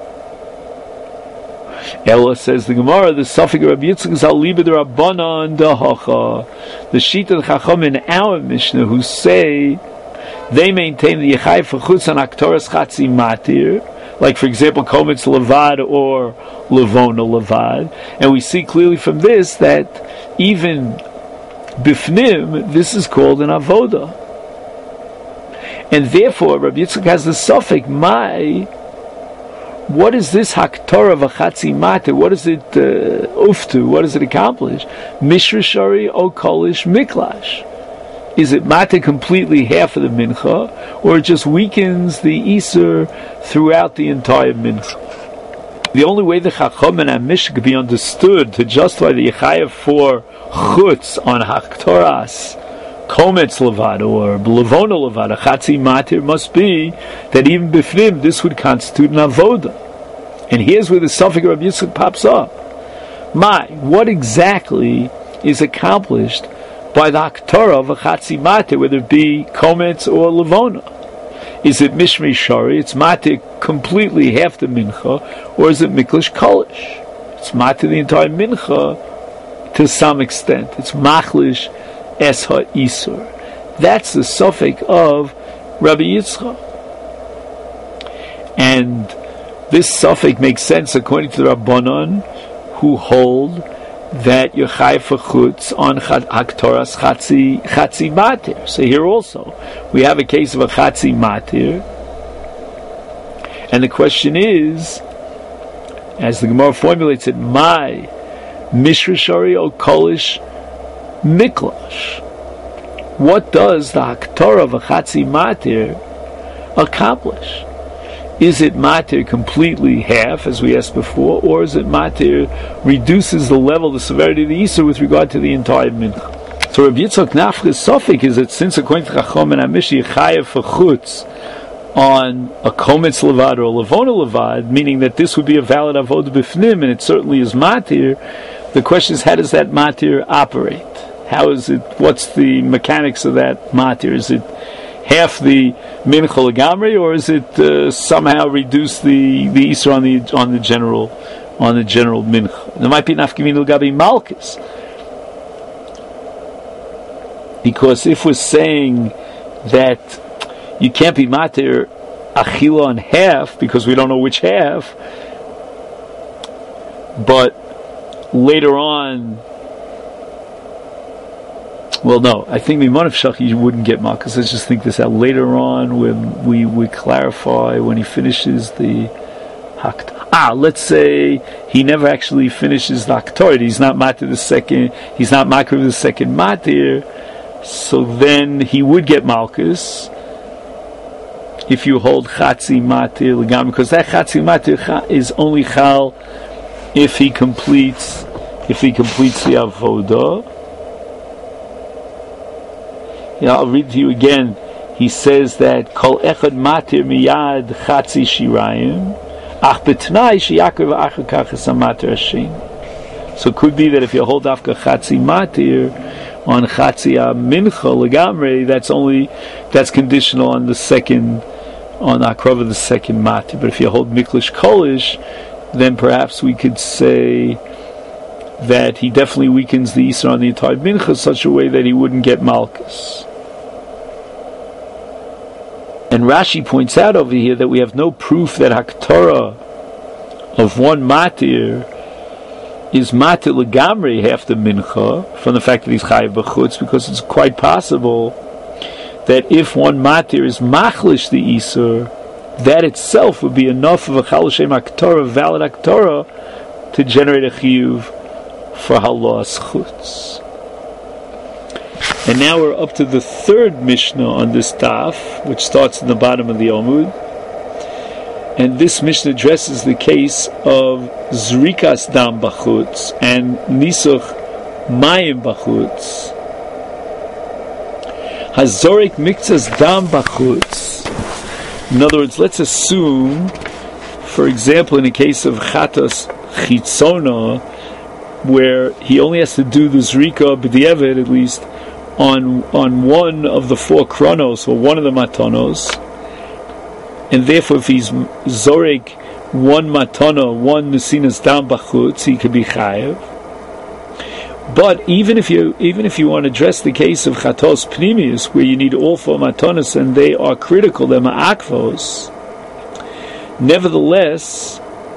Ella says the Gemara, the Safik Rabbi Yitzchak is al liba de Rabbanan dahacha. The sheet of the Chacham in our Mishnah who say they maintain the Yechai for chutz on aktoras chatzi matir, like for example kometz levad or levona levad, and we see clearly from this that even bifnim this is called an avoda, and therefore Rabbi Yitzchak has the Safik my. What is this haktorah v'chatzi matir? What does it uh, uftu? What does it accomplish? Mishra shari o kolish miklash. Is it matir completely half of the mincha, or it just weakens the iser throughout the entire mincha? The only way the chacham and Mishnah could be understood to justify the yechayev for chutz on haktoras kometz levad or levona levad, a chatzi matir, must be that even b'fnim this would constitute an avoda. And here's where the Safek Rabbi Yitzchak pops up. My, what exactly is accomplished by the haktorah of a chatzi matir, whether it be kometz or levona? Is it mishmei shari? It's matir completely half the mincha, or is it miklish kolish? It's matir the entire mincha to some extent. It's machlish es ha-isur. That's the Safek of Rabbi Yitzchak. And this Safek makes sense according to the Rabbanan, who hold that you're chayv for chutz on haktoras chatzi chatzi matir. So here also we have a case of a chatzi matir, and the question is, as the Gemara formulates it, my mishra shari o kolish miklash. What does the haktorah of a chatzi matir accomplish? Is it matir completely half, as we asked before, or is it matir reduces the level, the severity of the Isur with regard to the entire mincha? So Rabbi Yitzchak Nafch's Safek is that since according to Chacham and Amishi chayev for chutz on a kometz levad or a levona levad, meaning that this would be a valid avodah b'fnim, and it certainly is matir. The question is, how does that matir operate? How is it? What's the mechanics of that matir? Is it half the mincha legamri, or is it uh, somehow reduce the the isra on the on the general on the general mincha? There might be nafkamin legabi malchus, because if we're saying that you can't be matir achila on half because we don't know which half, but later on. Well, no, I think Mimonef Shach you wouldn't get Malchus. Let's just think this out. Later on, when we, we clarify, when he finishes the Hakt. Ah, let's say he never actually finishes the Haktorah. He's not Matir the second, he's not Makriv the second Matir, so then he would get Malchus if you hold Chatzi Matir Legam, because that Chatzi Matir is only Chal if he completes, if he completes the Avodah. Yeah, I'll read to you again. He says that Kol Echad Matir Miyad Chatzi Shirayim Ach B'Tnai Sheyakriv Achar Kach Matir Hashem. So it could be that if you hold Afka Chatzi Matir on Chatzi Mincha Legamre, that's only that's conditional on the second on Akrava the second Matir. But if you hold Miklish Kolish, then perhaps we could say that he definitely weakens the Isra on the entire Mincha such a way that he wouldn't get Malchus. And Rashi points out over here that we have no proof that Haktorah of one matir is matir legamri half the mincha from the fact that he's chayiv b'chutz, because it's quite possible that if one matir is machlish the isur, that itself would be enough of a chal shem aktorah, valid aktorah, to generate a chiyuv for halas chutz. And now we're up to the third Mishnah on this daf, which starts in the bottom of the Amud. And this Mishnah addresses the case of Zrikas Dam Bachutz and Nisuch Mayim Bachutz. Hazorik Miktzas Dam Bachutz. In other words, let's assume, for example, in the case of Chatas Chitzona, where he only has to do the Zrika B'diavad, at least, on on one of the four chronos, or one of the matanos, and therefore if he's zorek one matana, one nesinas dam bachutz, he could be chayev. But even if you even if you want to address the case of chatos pnimius, where you need all four matanos and they are critical, they're ma'akvos, nevertheless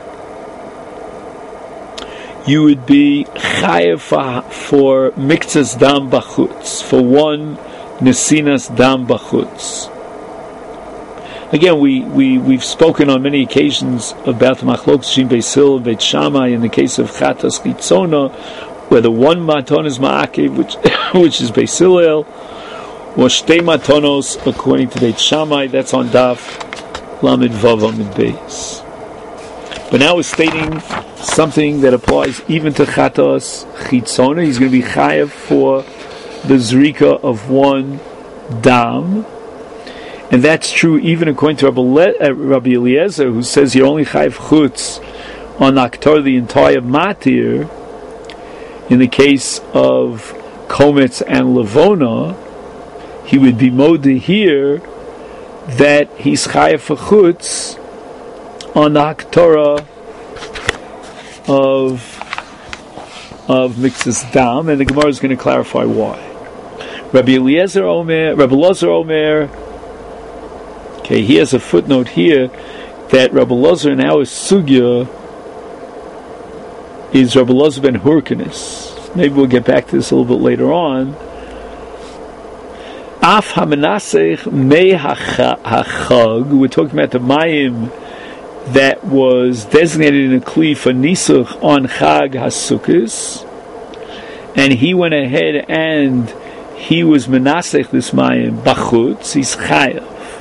you would be chayev for, for miktzas dam bachutz, for one nesinas dam bachutz. Again, we, we, we've spoken on many occasions about the machlokes shin Beis Hillel and Beit Shammai in the case of chatas chitzona, where the one maton is ma'akev, which, which is Beis Hillel, or shtei matonos, according to Beit Shammai, that's on daf Lamed Vav Amid Beis. But now we're stating something that applies even to Chatas Chitzona. He's going to be chayav for the Zrika of one dam. And that's true even according to Rabbi, Le- uh, Rabbi Eliezer, who says you're only chayav chutz on Aktor, the entire matir. In the case of Kometz and Levona, he would be modeh here that he's chayav for chutz on the Haktorah of of Mixus Dam, and the Gemara is going to clarify why. Rabbi Eliezer Omer, Rabbi Lozer Omer, okay, he has a footnote here that Rabbi Lozer in our Sugya is Rabbi Lozer ben Hurkanis. Maybe we'll get back to this a little bit later on. Af hamenasech mei hachag, we're talking about the Mayim that was designated in a kli for Nisuch on Chag HaSukkos, and he went ahead and he was menasech this mayim bachutz, he's chayav.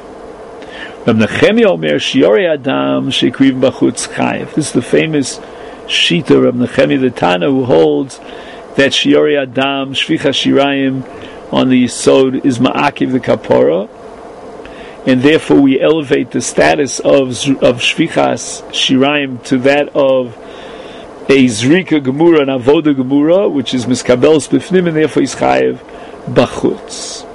Rab Nechemia Omer Shiori Adam Shekriv bachutz chayav. This is the famous Shita Rab Nechemia the Tana, who holds that Shiori Adam Shvicha Shirayim on the Yisod is ma'akiv the kapora, and therefore we elevate the status of of Shvichas Shirayim to that of a Zrika Gemura and Avoda Gemura, which is Miskabels Bifnim, and therefore is Chayev Bachutz.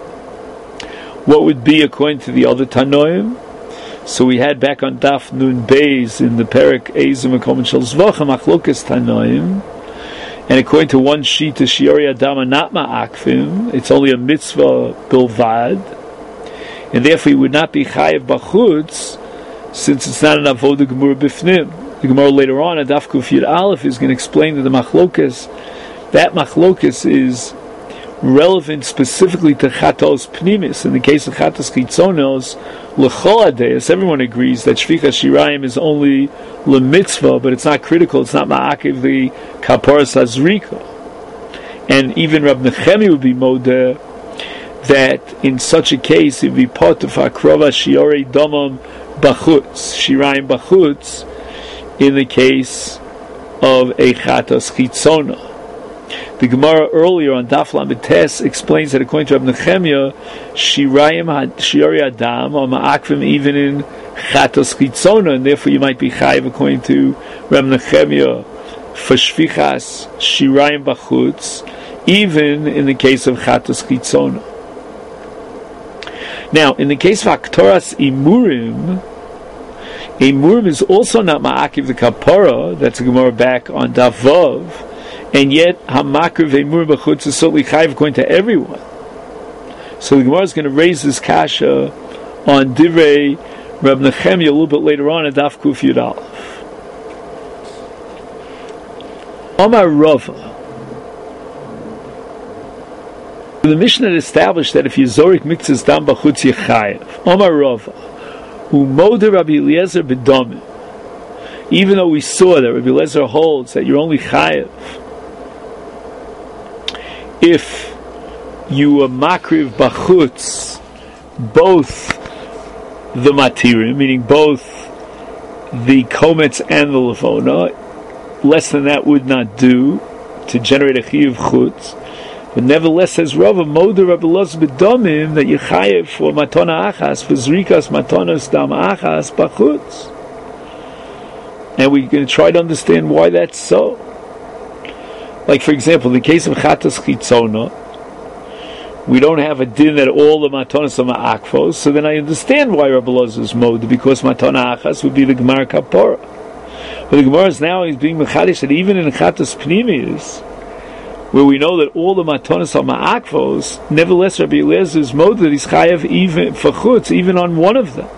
What would be according to the other Tanoim? So we had back on Daf Nun Beis in the Perek Eizim Akom Shel Zvocha Machlokas Tanoim, and according to one sheet, the Shiori Adama not Ma'akvim, it's only a mitzvah bilvad, and therefore he would not be chayev bachutz, since it's not an avoda gemura bifnim. The Gemara later on, Adaf Kuf Yud Aleph, is going to explain that the machlokas, that machlokas is relevant specifically to chatos pnimis. In the case of chatos chitzonos, l'chol adeis, everyone agrees that shvicha shirayim is only lemitzvah, but it's not critical. It's not ma'akiv the kaparas hazrika. And even Rab Nechemi would be modeh that in such a case it would be part of akrova shiorei domam bachutz, shirayim bachutz, in the case of a chatas chitzona. The Gemara earlier on Daf Lamed Tes explains that according to Rab Nechemia, shirayim shiorei adam are ma'akvim even in chatas chitzona, and therefore you might be chayiv according to Rab Nechemia for shvichas shirayim bachutz, even in the case of chatas chitzona. Now, in the case of Aktoras Imurim, Imurim is also not Ma'akiv the Kapara, that's a Gemara back on Davav, and yet Hamakriv Imurim B'chutz is certainly Chayiv according to everyone. So the Gemara is going to raise this kasha on Divrei Rab Nechemia a little bit later on at Daf Kuf Yud Aleph. Omar Rava. The Mishnah established that if you zorik miktzas dam b'chutz yechayev. Omar Rava, who moder Rabbi Eliezer b'domim. Even though we saw that Rabbi Eliezer holds that you're only chayev if you are makriv b'chutz both the matirim, meaning both the komets and the levona, less than that would not do to generate a chiyuv chutz. But nevertheless, says Rava, Moder Rabbi Eliezer b'domim, that you chayev for matona achas, for zrikas matonas dam achas b'chutz. And we're going to try to understand why that's so. Like, for example, in the case of chatas chitzona, we don't have a din that all the matonas are ma'akfos, so then I understand why Rabbi Eliezer is Moder, because matona achas would be the gemara kapora. But the gemara is now is being mechadish that even in chatas pnimis, where we know that all the matonas are ma'akvos, nevertheless Rabbi Eliezer is Moder that he's chayav even for chutz, even on one of them.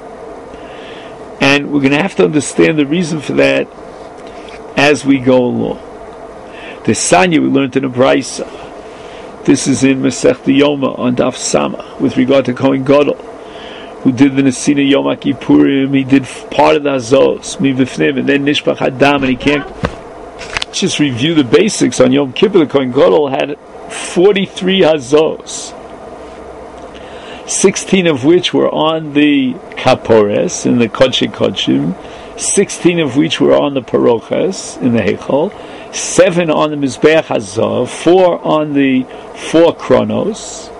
And we're going to have to understand the reason for that as we go along. The Sanya we learned in a Brisa. This is in Masechta Yoma on Daf Sama with regard to Kohen Gadol, who did the Nesina Yom Kippurim. He did part of the Hazos, Mivifnim, and then Nishpach Hadam, and he can't just review the basics on Yom Kippur. The Kohen Gadol had forty-three Hazos, sixteen of which were on the Kapores, in the Kodshei Kodshim, sixteen of which were on the Parochas, in the Heichal, seven on the Mizbeach Hazav, four on the four Kronos,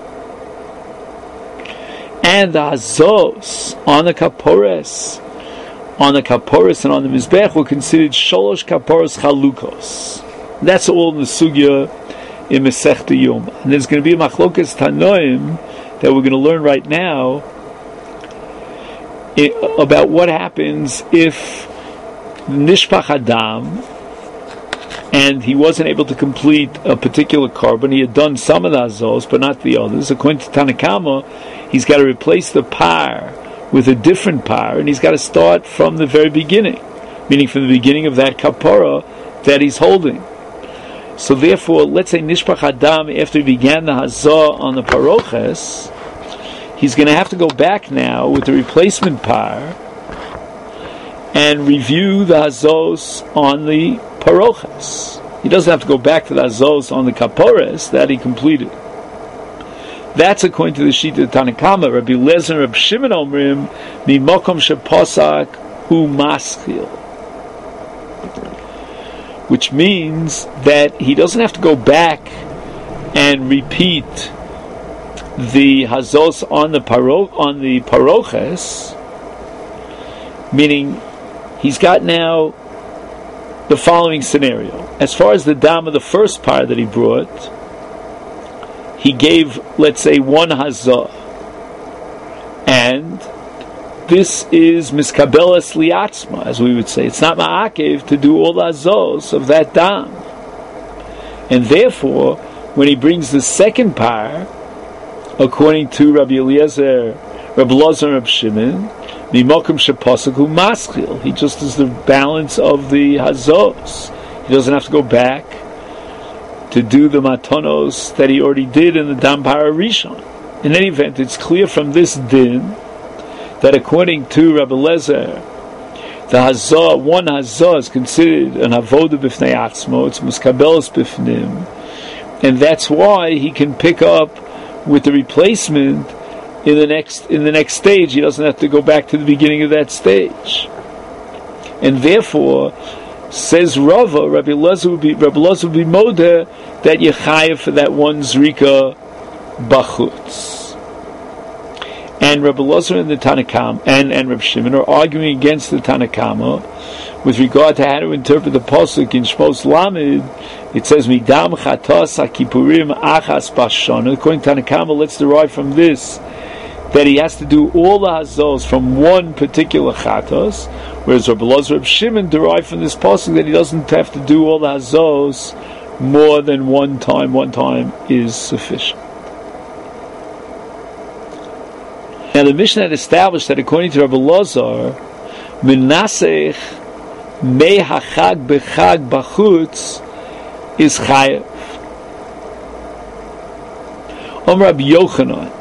and the Hazos on the Kapores, on the Kapores and on the Mizbeach were considered Sholosh Kaporos Chalukos. That's all in the Sugya in Masechta Yoma. And there's going to be a Machlokas Tanoim that we're going to learn right now it, about what happens if Nishpach Adam, and he wasn't able to complete a particular carbon. He had done some of the Hazos, but not the others. According to Tanakama, he's got to replace the par with a different par, and he's got to start from the very beginning, meaning from the beginning of that kapara that he's holding. So therefore, let's say Nishpach Adam, after he began the Hazah on the Paroches, he's going to have to go back now with the replacement par and review the Hazos on the Paroches. He doesn't have to go back to the Hazos on the Kapores that he completed. That's according to the Shita of Tanakama. Rabbi Eliezer and Rabbi Shimon Omrim, Mimokom sheposak hu maschil, which means that he doesn't have to go back and repeat the Hazos on the paro on the Paroches, meaning he's got now the following scenario. As far as the dam of the first par that he brought, he gave, let's say, one hazah, and this is miskabelas liatzma, as we would say. It's not ma'akev to do all the hazos of that dam, and therefore, when he brings the second par, according to Rabbi Eliezer, Rabbi Elazar, and Rabbi Shimon, Mimokim sheposek hu maschil, he just does the balance of the hazos. He doesn't have to go back to do the matonos that he already did in the Dam Para Rishon. In any event, it's clear from this din that according to Rabbi Eliezer, the hazah, one hazah is considered an avoda b'fnei atzmo, it's muskabelos b'fnim, and that's why he can pick up with the replacement in the next in the next stage. He doesn't have to go back to the beginning of that stage, and therefore, says Rava, Rabbi Elazar would be Rabbi Elazar would be moder that yechayev for that one zrika bachutz. And Rabbi Elazar and the Tanakama and and Rabbi Shimon are arguing against the Tanakama with regard to how to interpret the pasuk in Shmos Lamed. It says midam chatas hakipurim achas bashana. According to Tanakama, let's derive from this that he has to do all the hazos from one particular chatos, whereas Rabbi Elazar and Rabbi Shimon derive from this pasuk that he doesn't have to do all the hazos more than one time. One time is sufficient. Now the Mishnah had established that according to Rabbi Elazar, Menasech me hachag bechag bachutz is chayev. Om Rabbi Yochanan,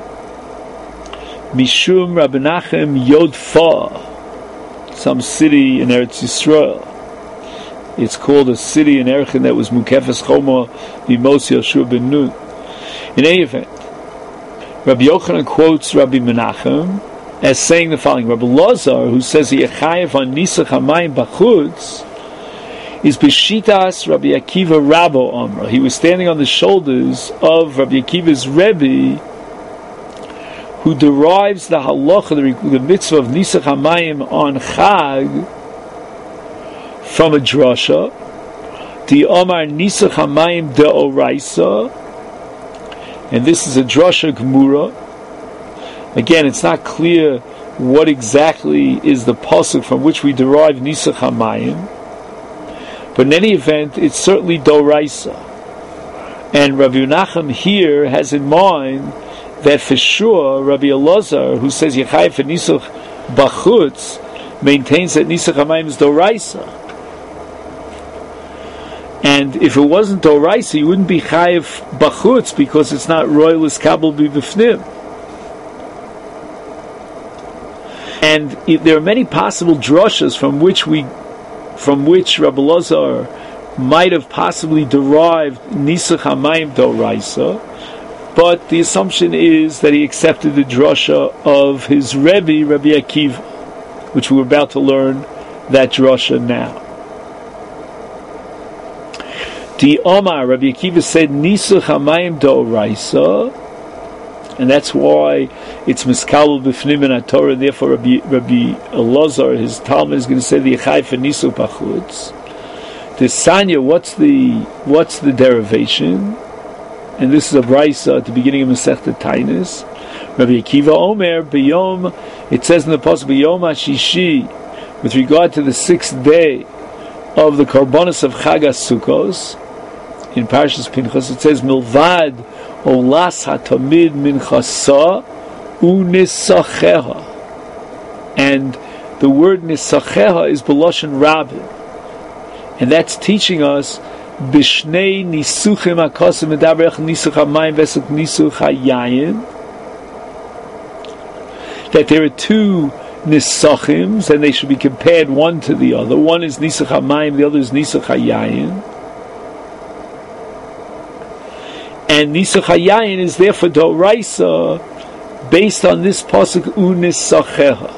Mishum Rabbi Nachem Yodfa, some city in Eretz Yisrael. It's called a city in Erechim that was Mukefes Choma B'Mos Yeshua ben Nun. In any event, Rabbi Yochanan quotes Rabbi Menachem as saying the following: Rabbi Lazar, who says he chayev on Nisach Hamayim Bachutz, is Bishitas Rabbi Akiva Rabbo Amra. He was standing on the shoulders of Rabbi Akiva's Rebbe, who derives the halacha, the, the mitzvah of Nisach Hamayim on Chag, from a drasha, the Omar Nisach Hamayim de Oraisa, and this is a drasha Gemura. Again, it's not clear what exactly is the pasuk from which we derive Nisach Hamayim, but in any event, it's certainly Doraisa. And Rabbi Menachem here has in mind that for sure Rabbi Elazar, who says Yechayev for Nisach Bachutz, maintains that Nisach Hamayim is Doraisa. And if it wasn't Doraisa, you wouldn't be Chayev Bachutz because it's not Royalist Kabul B'Bifnim. And if there are many possible drashas from which we from which Rabbi Lazar might have possibly derived Nisach Hamayim Doraisa, but the assumption is that he accepted the drasha of his Rebbe, Rabbi Akiva, which we're about to learn that drasha now. The Omar, Rabbi Akiva said Nisach Hamayim Doraisa, and that's why it's Miskalul B'fnim in Torah, and therefore Rabbi, Rabbi Elazar, his Talmud, is going to say the Yechai for Nisach Bachutz. The Sanya, what's the what's the derivation? And this is a brisa at the beginning of Masechta Tainis. Rabbi Akiva Omer B'yom, it says in the pasuk B'yom HaShishi, with regard to the sixth day of the Korbanos of Chag HaSukkos, in Parshas Pinchas, it says Milvad Olas HaTamid Minchasa Unisacheha, and the word Nisacheha is B'loshen Rabbin, and that's teaching us Bishnei Nisuchim HaKosim Medaberech Nisuch HaMayim Vesuk Nisuch HaYayin, that there are two Nisachims and they should be compared one to the other. One is Nisuch HaMayim, the other is Nisuch HaYayin. And Nisuch HaYayin is therefore Doraisa, based on this pasuk Unisacheha.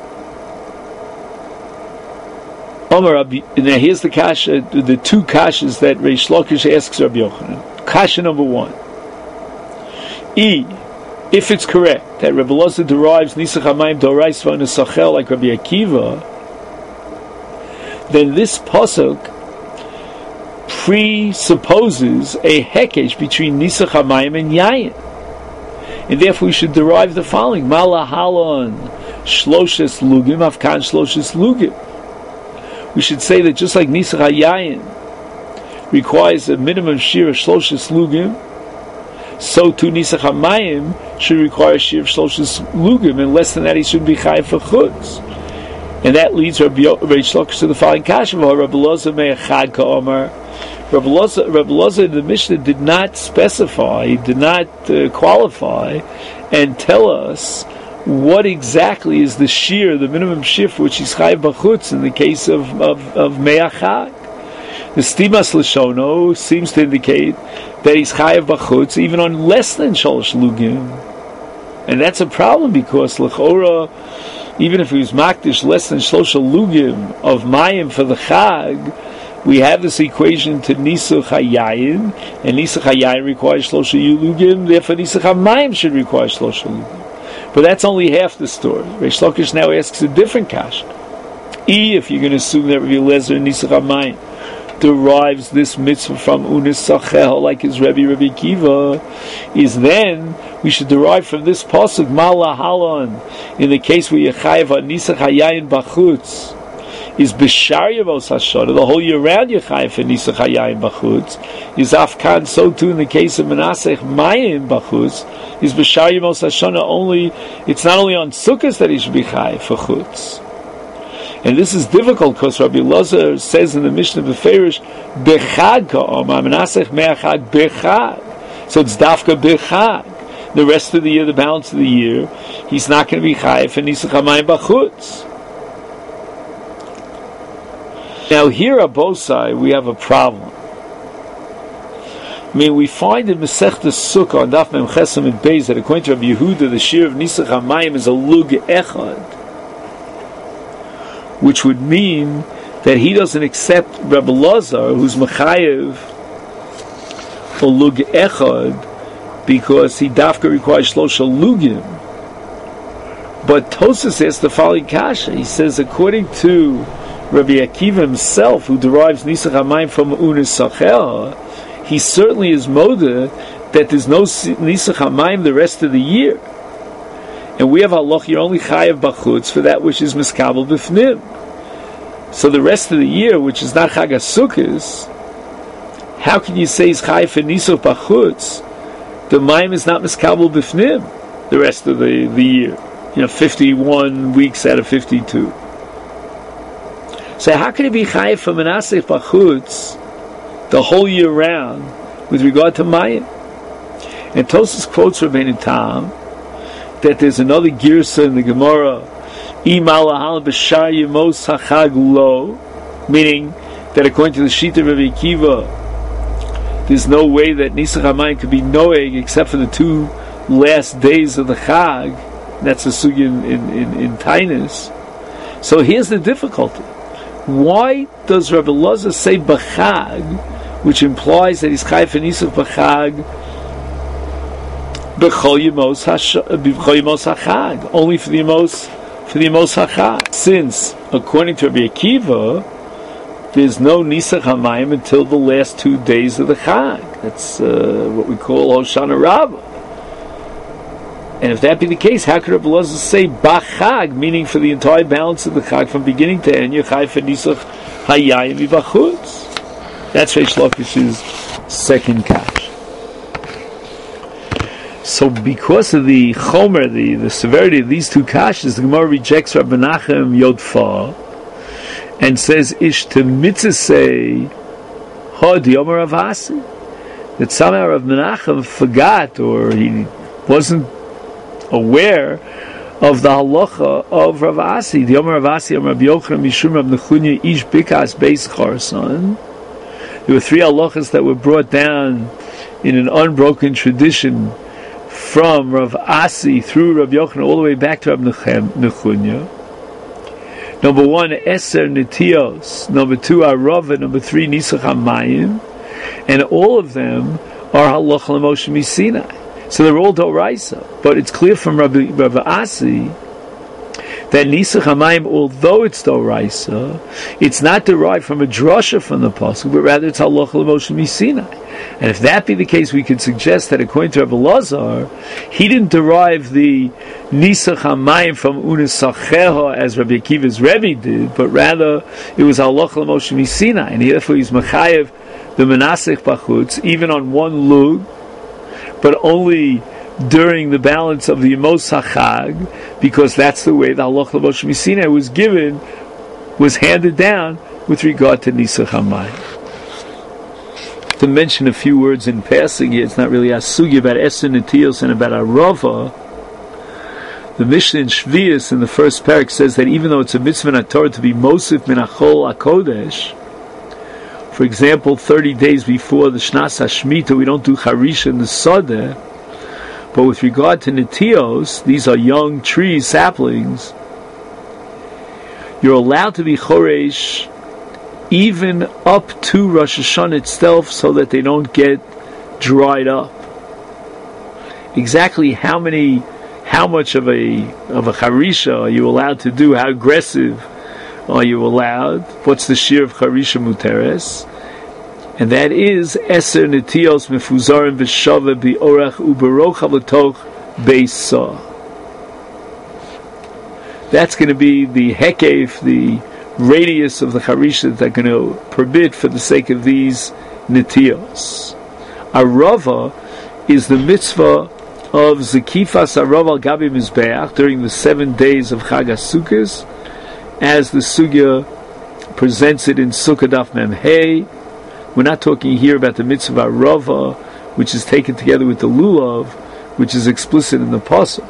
Now here's the kasha, the two kashas that Reish Lakish asks Rabbi Yochanan. Kasha number one: E, if it's correct that Rabbi Elazar derives Nisach Hamayim Doraisa and Sachel like Rabbi Akiva, then this pasuk presupposes a hekesh between Nisach Hamayim and Yayin, and therefore we should derive the following: Malahalon Shloshes Lugim Afkan Shloshes Lugim. We should say that just like Nisach HaYayin requires a minimum shir of Shloshes Lugim, so too Nisach HaMayim should require a shir of Shloshes Lugim, and less than that he should be chayav for chutz. And that leads Rabbi Lakish to the following kasha: Rabbi Elazar me'achad ka'omar. Rabbi Elazar in the Mishnah did not specify, did not uh, qualify, and tell us what exactly is the shir, the minimum shir for which he's chayav b'chutz in the case of of, of me'achad. The Stimas Lashono seems to indicate that he's chayav b'chutz even on less than shalosh lugim, and that's a problem because l'chora, even if he was makdish less than shalosh lugim of mayim for the chag, we have this equation to Nisuch HaYayin, and Nisuch HaYayin requires shalosh lugim, therefore Nisuch HaMayim should require shalosh lugim. But that's only half the story. Reish Lakish now asks a different kasha. E, if you're going to assume that Rabbi Elazar and Nisach HaMayim derives this mitzvah from Unis Sachel, like his Rebbe Rabbi Akiva, is then we should derive from this pasuk Mala Halon, in the case where Yechayev on Nisach HaYayin Bachutz, is B'shar Yavos HaShana, the whole year round Yechayev for Nisach HaYayin Bachutz, is Afkan, so too in the case of Menasech Mayim Bachutz, is B'shar Yavos HaShana only, it's not only on Sukkot that he should be Chayev for Chutz. And this is difficult because Rabbi Elazar says in the Mishnah Beferish, Bechag ka'omar, menasech me'achag bechag. So it's dafka bechag. The rest of the year, the balance of the year, he's not going to be chayiv and nisach hamayim b'chutz. Now here at Bosai, we have a problem. I mean, we find in Masechta Sukkah on Daf Mem Chesam and Beis that according to Rabbi Yehuda, the shir of nisach hamayim is a lug echad, which would mean that he doesn't accept Rabbi Elazar, who's mechayev a lug echad, because he dafka requires shlosha lugim. But Tosas asks the following kasha. He says, according to Rabbi Akiva himself, who derives nisach hamayim from unis sacher, he certainly is moda that there's no nisach hamayim the rest of the year. And we have halach, you're only chayav b'chutz for that which is miskabel b'fnim. So the rest of the year, which is not Chag HaSukkos, how can you say he's chayav for nisach b'chutz? The mayim is not miskabel b'fnim the rest of the, the year. You know, fifty-one weeks out of fifty-two. So how can it be chayav for menasech b'chutz the whole year round with regard to mayim? And Tosas quotes Rabbeinu Tam that there's another girsa in the Gemara, Imalahal b'shar yemos hachag lo, meaning that according to the Shita of Rabbi Akiva, there's no way that nisach hamayim could be noeg except for the two last days of the Chag. That's a sugi in, in, in, in Tainus. So here's the difficulty. Why does Rabbi Elazar say b'chag, which implies that he's chayav for nisach b'chag b'chol yemos hachag, only for the yemos for the yemos hachag? Since, according to Rabbi Akiva, there's no nisach hamayim until the last two days of the Chag. That's uh, what we call Hoshana Rabbah. And if that be the case, how could Rabbi Elazar say b'chag, meaning for the entire balance of the Chag from beginning to end, you're chayav for nisach hayayim b'chutz? That's Reish Lakish's second kash. So because of the chomer, the, the severity of these two kashas, the Gemara rejects Rabbi Menachem Yodfa and says, Ish to mitzvah ha diyomer Rav Asi, that somehow Rabbi Menachem forgot, or he wasn't aware of the halacha of Rav Asi. Diyomer Rav Asi, Rav Yochanan Mishum Rav Nechunya Ish Bikas Beis Charson. There were three halachas that were brought down in an unbroken tradition from Rav Asi through Rav Yochanan all the way back to Rav Nechunya. Number one, Eser Netios. Number two, Arava. Number three, Nisach HaMayim. And all of them are halacha l'Moshe Misinai. So they're all Doraisa. But it's clear from Rav, Rav Asi that Nisach HaMayim, although it's Doraisa, it's not derived from a drasha from the pasuk, but rather it's halacha l'Moshe Misinai. And if that be the case, we could suggest that according to Rabbi Elazar, he didn't derive the Nisach HaMayim from Unis Sacheha as Rabbi Akiva's Rebbe did, but rather it was halacha l'Moshe Misinai, and therefore he's mechayev the menasech b'chutz even on one lug, but only during the balance of the Yemos HaChag, because that's the way the halacha l'Moshe Misinai was given, was handed down with regard to Nisach HaMayim. To mention a few words in passing here, it's not really a sugi about Eser Netios and about Arava. The Mishnah in Shvius in the first parak says that even though it's a mitzvah in a Torah to be Mosif min Achol HaKodesh, for example, thirty days before the Shnas HaShmita, we don't do Charisha in the Sodeh, but with regard to Netios, these are young trees, saplings, you're allowed to be Choresh even up to Rosh Hashanah itself, so that they don't get dried up. Exactly how many, how much of a of a charisha are you allowed to do? How aggressive are you allowed? What's the shir of charisha muteres? And that is eser netios mefuzarim v'shava bi'orach u'baroch havatoch beisa. That's going to be the hekef, the radius of the charisha that they're going to permit for the sake of these netios. Arava is the mitzvah of Zekifas Arava al Gabi Mizbeach during the seven days of Chag HaSukkos, as the sugya presents it in Sukkah Daf Mem Hey. We're not talking here about the mitzvah Rava, which is taken together with the lulav, which is explicit in the pasuk.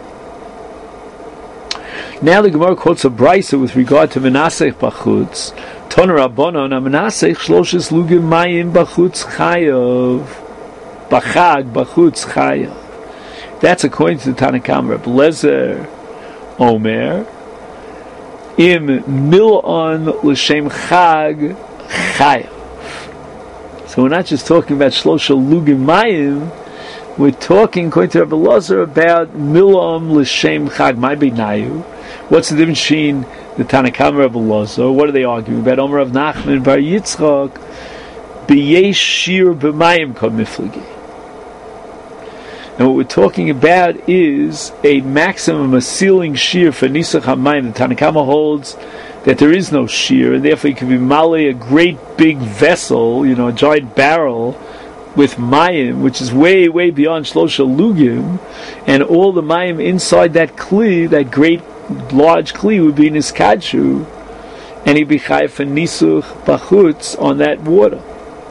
Now the Gemara quotes a brisa with regard to Menasech Bachutz. Toner Rabbanon, Menasech Shloshes Lugim Mayim Bachutz Chayav. Bachag Bachutz Chayav. That's according to the Tanakam Reb Lezer Omer. Im Mil'on L'Shem Chag Chayav. So we're not just talking about Shlosha Lugim Mayim, we're talking, according to Rabbi Lezer, about Mil'on L'Shem Chag Maybenayu. What's the difference between the Tanakam Rabbi Lezer? What are they arguing about? Omer of Nachman Bar Yitzchak B'yesh Shir B'mayim Kol Miflagi. And what we're talking about is a maximum, a ceiling shear for Nisach HaMayim. The Tanakama holds that there is no shear, and therefore you can be male a great big vessel, you know, a giant barrel with mayim, which is way, way beyond Shlosha Lugim, and all the mayim inside that kli, that great large kli, would be niskadshu, and he'd be chayav for nisuch bachutz on that water.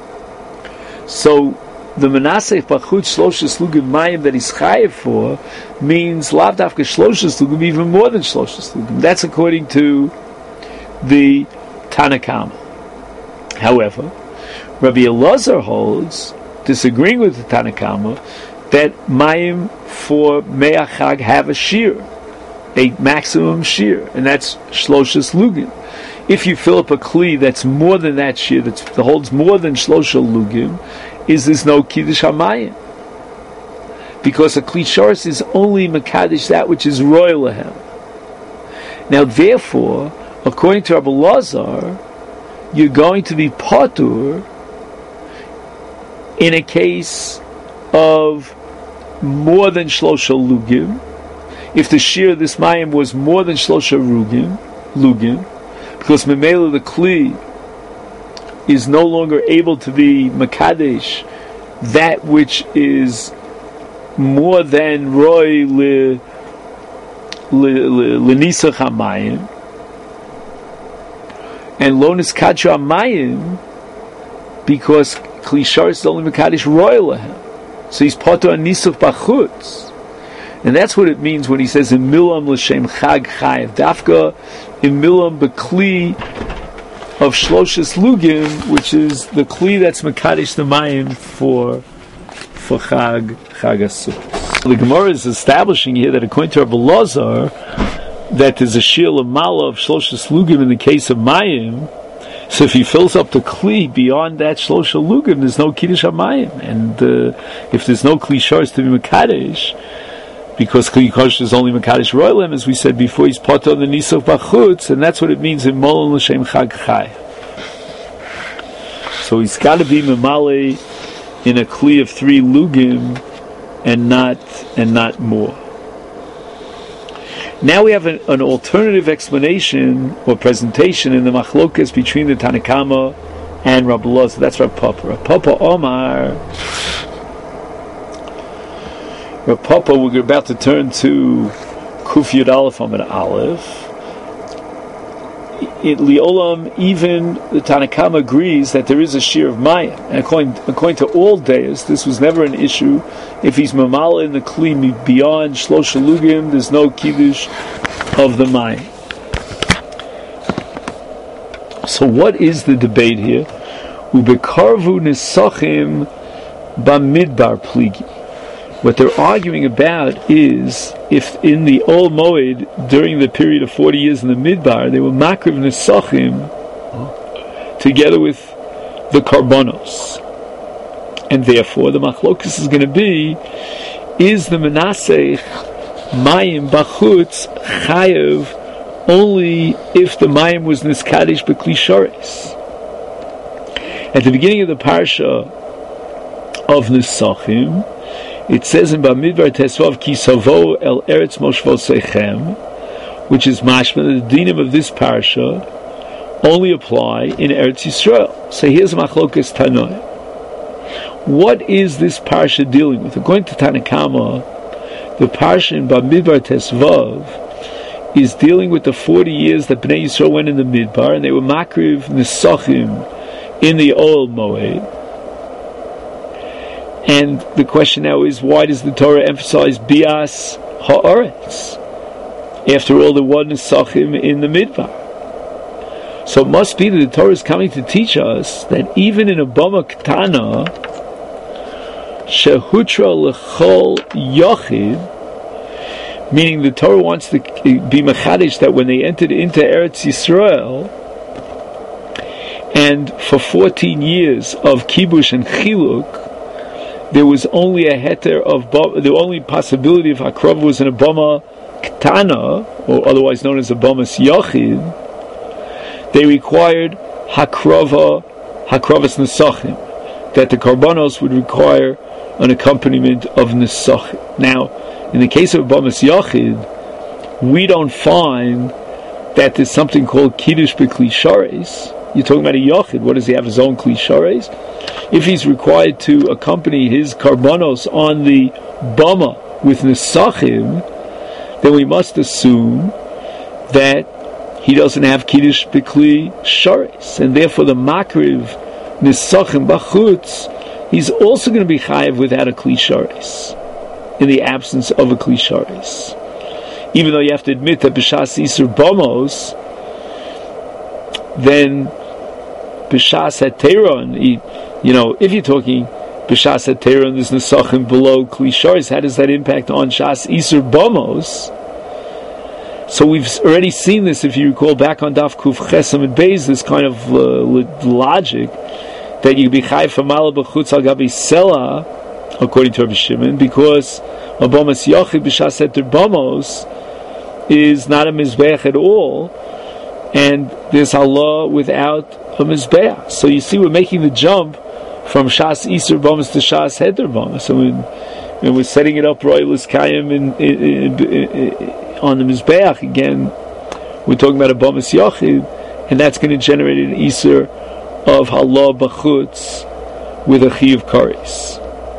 So the Menasech Bachutz Shloshes Lugim Mayim that he's chayav for means lav dafka Shloshes Lugim, even more than Shloshes Lugim. That's according to the Tanakama. However, Rabbi Elazar holds, disagreeing with the Tanakama, that Mayim for Me'achag have a shear, a maximum shear, and that's Shloshes Lugim. If you fill up a kli that's more than that shear, that holds more than Shlosha Lugim, is there's no Kiddush HaMayim. Because a kli sharis is only Mekadesh that which is royal lahem. Now therefore, according to Rabbi Lazar, you're going to be patur in a case of more than Shlosha Lugim. If the shear of this mayim was more than Shlosha Lugim, Lugim, because Memela the Kli is no longer able to be Makadesh, that which is more than Roy Le Nisach HaMayim, and Lonis Kacha Mayim, because Klishar is only Mekadesh Royal Lahem. So he's Potter on Nisuf Bachutz. And that's what it means when he says, in Milam L'Shem Chag Chayev. Dafka, in Milam B'Kli of Shloshes Lugim, which is the Kli that's Mekadesh the Mayim for, for Chag, Chag Asur. The Gemara is establishing here that according to Rabbi Lazar, that there's a shir lamala of Shloshes Lugim in the case of Mayim. So if he fills up the Kli beyond that Shlosha Lugim, there's no Kiddush HaMayim. And uh, if there's no Kli Shars to be Mekadesh, because Kli Kosh is only Mekadesh Roilem, as we said before, he's put on the Nisov Bachutz, and that's what it means in Molon L'Shem Chag Chai. So he's got to be Memale in a Kli of three Lugim, and not and not more. Now we have an, an alternative explanation or presentation in the machlokas between the Tanakama and Rabbi Elazar. That's Rav Papa. Rav Papa Omar. Rav Papa, we're about to turn to Kuf Yud Aleph Amud Aleph. In Liolam, even the Tanakama agrees that there is a shear of Mayim. And according, according to all Deis, this was never an issue. If he's Mamala in the Kli beyond Shlosha Lugim, there's no Kiddush of the Mayim. So what is the debate here? Ubekarvu nisachim bamidbar pligi. What they're arguing about is if in the old Moed, during the period of forty years in the Midbar, they were makriv nesachim together with the karbonos. And therefore, the machlokus is going to be, is the menasech mayim bachutz chayev only if the mayim was niskadish b'kli sharis. At the beginning of the parsha of Nesachim, it says in Bamidbar Tesvav Ki Savo El Eretz Moshvo Sechem, which is mashma, the dinim of this parsha only apply in Eretz Yisrael. So here's Machlokas Tanoi. What is this parsha dealing with? According to Tanakama, the parsha in Bamidbar Tesvav is dealing with the forty years that Bnei Yisrael went in the Midbar, and they were makriv nisachim in the Oel Moed. And the question now is, why does the Torah emphasize bias ha'aretz? After all, there were nisachim in the Midbar. So it must be that the Torah is coming to teach us that even in a bama ketana, shehutra lechol yochid, meaning the Torah wants to be mechadish that when they entered into Eretz Yisrael, and for fourteen years of kibush and chiluk, there was only a heter of the only possibility of hakrava was in a bama ketana, or otherwise known as a bamas yochid. They required hakrava, hakravas nesachim, that the karbanos would require an accompaniment of nesachim. Now, in the case of bamas yachid, we don't find that there's something called kiddush b'kli shares. You're talking about a yachid. What does he have, his own kli shares? If he's required to accompany his karbanos on the bama with nesachim, then we must assume that he doesn't have kiddush b'kli shares, and therefore the makriv nesachim b'chutz, he's also going to be chayav without a kli shares, in the absence of a kli shares. Even though you have to admit that b'shas isur bamos, then b'shas heteron, you know, if you're talking b'shas heteron, there's nesachim below kli shares, how does that impact on shas isur bamos? So we've already seen this, if you recall, back on Daf Kuf Chesam and Beis, this kind of uh, logic that you be chayv from Mala b'chutz al gabi sela, according to Rabbi Shimon, because a bamas yachid b'shas heter bamos is not a mizbeach at all, and there's Allah without a mizbeach. So you see, we're making the jump from shas isur bamos to shas heter bamos. So when, when we're setting it up royalist kayim in, in, in, in, in on the Mizbeach, again, we're talking about a Bamas Yachid, and that's going to generate an Isur of Halah B'chutz with a Chiv Kares.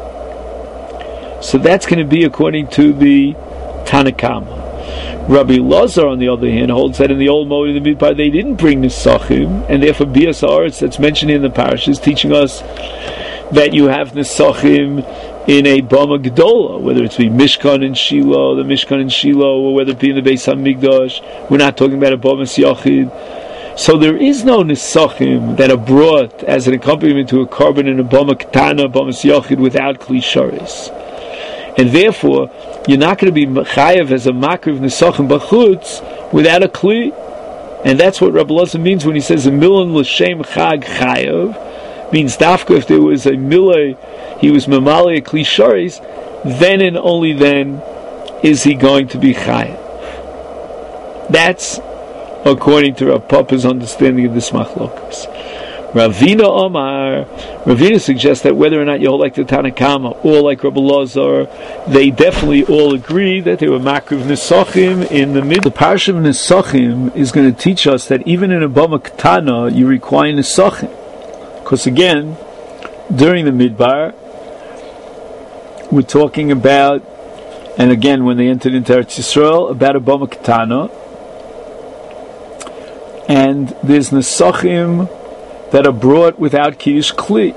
So that's going to be according to the Tanakama. Rabbi Lazar, on the other hand, holds that in the old mode of the Midbar they didn't bring Nesachim, and therefore Bias Haaretz, that's mentioned in the parish, is teaching us that you have Nesachim in a Bama Gedola, whether it's be Mishkan and Shiloh, the Mishkan and Shiloh, or whether it be in the Beis HaMikdash. We're not talking about a Bamas Yachid. So there is no Nesachim that are brought as an accompaniment to a carbon in a Bama Ketana, Bamas Yachid, without Kli Shares. And therefore, you're not going to be Chayav as a Makriv Nesachim B'chutz without a Kli. And that's what Rabbi Lazar means when he says a Milan L'Shem Chag Chayav, means Dafka, if there was a Milay, he was Mamali a Kli Shares, then and only then is he going to be Chayav. That's according to Rav Papa's understanding of this Machlokas. Ravina Omar, Ravina suggests that whether or not you hold like the Tanakama or like Rabbi Lazar, they definitely all agree that they were Makriv Nesachim in the mid. The Parsha of Nesachim is going to teach us that even in a Bama Ketana you require Nesachim. Because again, during the Midbar, we're talking about, and again when they entered into Eretz Yisrael, about a Bama Ketana, and there's Nesachim that are brought without Kiddush Kli.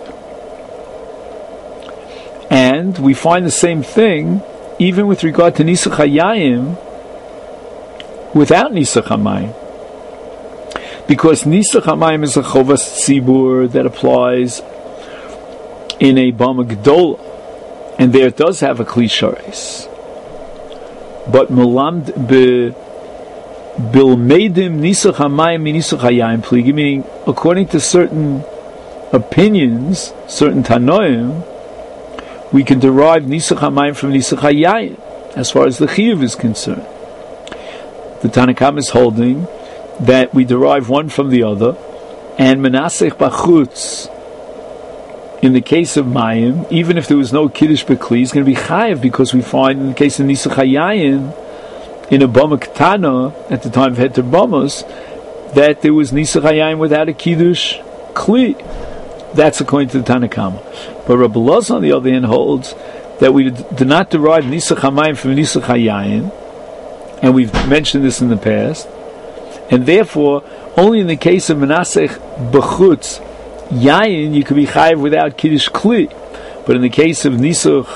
And we find the same thing even with regard to Nisach HaYayim without Nisach HaMayim. Because Nisach HaMayim is a Chovas Tzibur that applies in a Bama Gedola, and there it does have a Kli Shares. But Melamd be Bilmedim Nisach HaMayim Nisach HaYayim Pligi, meaning according to certain opinions, certain Tanoim, we can derive Nisach HaMayim from Nisach HaYayim as far as the Chiyuv is concerned. The Tanakam is holding that we derive one from the other, and Menasech Bachutz, in the case of Mayim, even if there was no Kiddush B'Kli, is going to be Chayav, because we find in the case of Nisach HaYayim, in a Bama Ketana, at the time of Heter Bamos, that there was Nisach HaYayim without a Kiddush Kli. That's according to the Tanakama. But Rabbi Lazar, on the other hand, holds that we do not derive Nisach HaMayim from Nisach HaYayim, and we've mentioned this in the past. And therefore, only in the case of Menasech B'chutz Yayin, you could be chayiv without Kiddush Kli. But in the case of Nisuch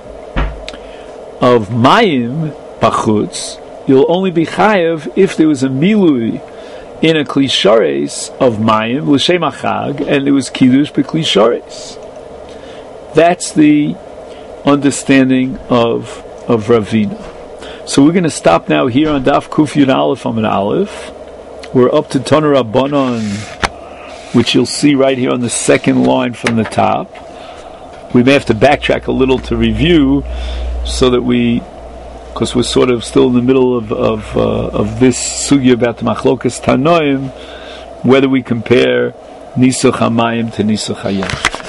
of Mayim B'chutz, you'll only be chayiv if there was a Milui in a Kli Shares of Mayim, L'Shem HaChag, and there was Kiddush B'Kli Shares. That's the understanding of, of Ravina. So we're going to stop now here on Daf Kuf Yud Aleph Amud Aleph. We're up to Tana Rabbanon, which you'll see right here on the second line from the top. We may have to backtrack a little to review, so that we, because we're sort of still in the middle of of, uh, of this sugya about the Machlokas Tanoim, whether we compare Nisuch HaMayim to Nisuch HaYam.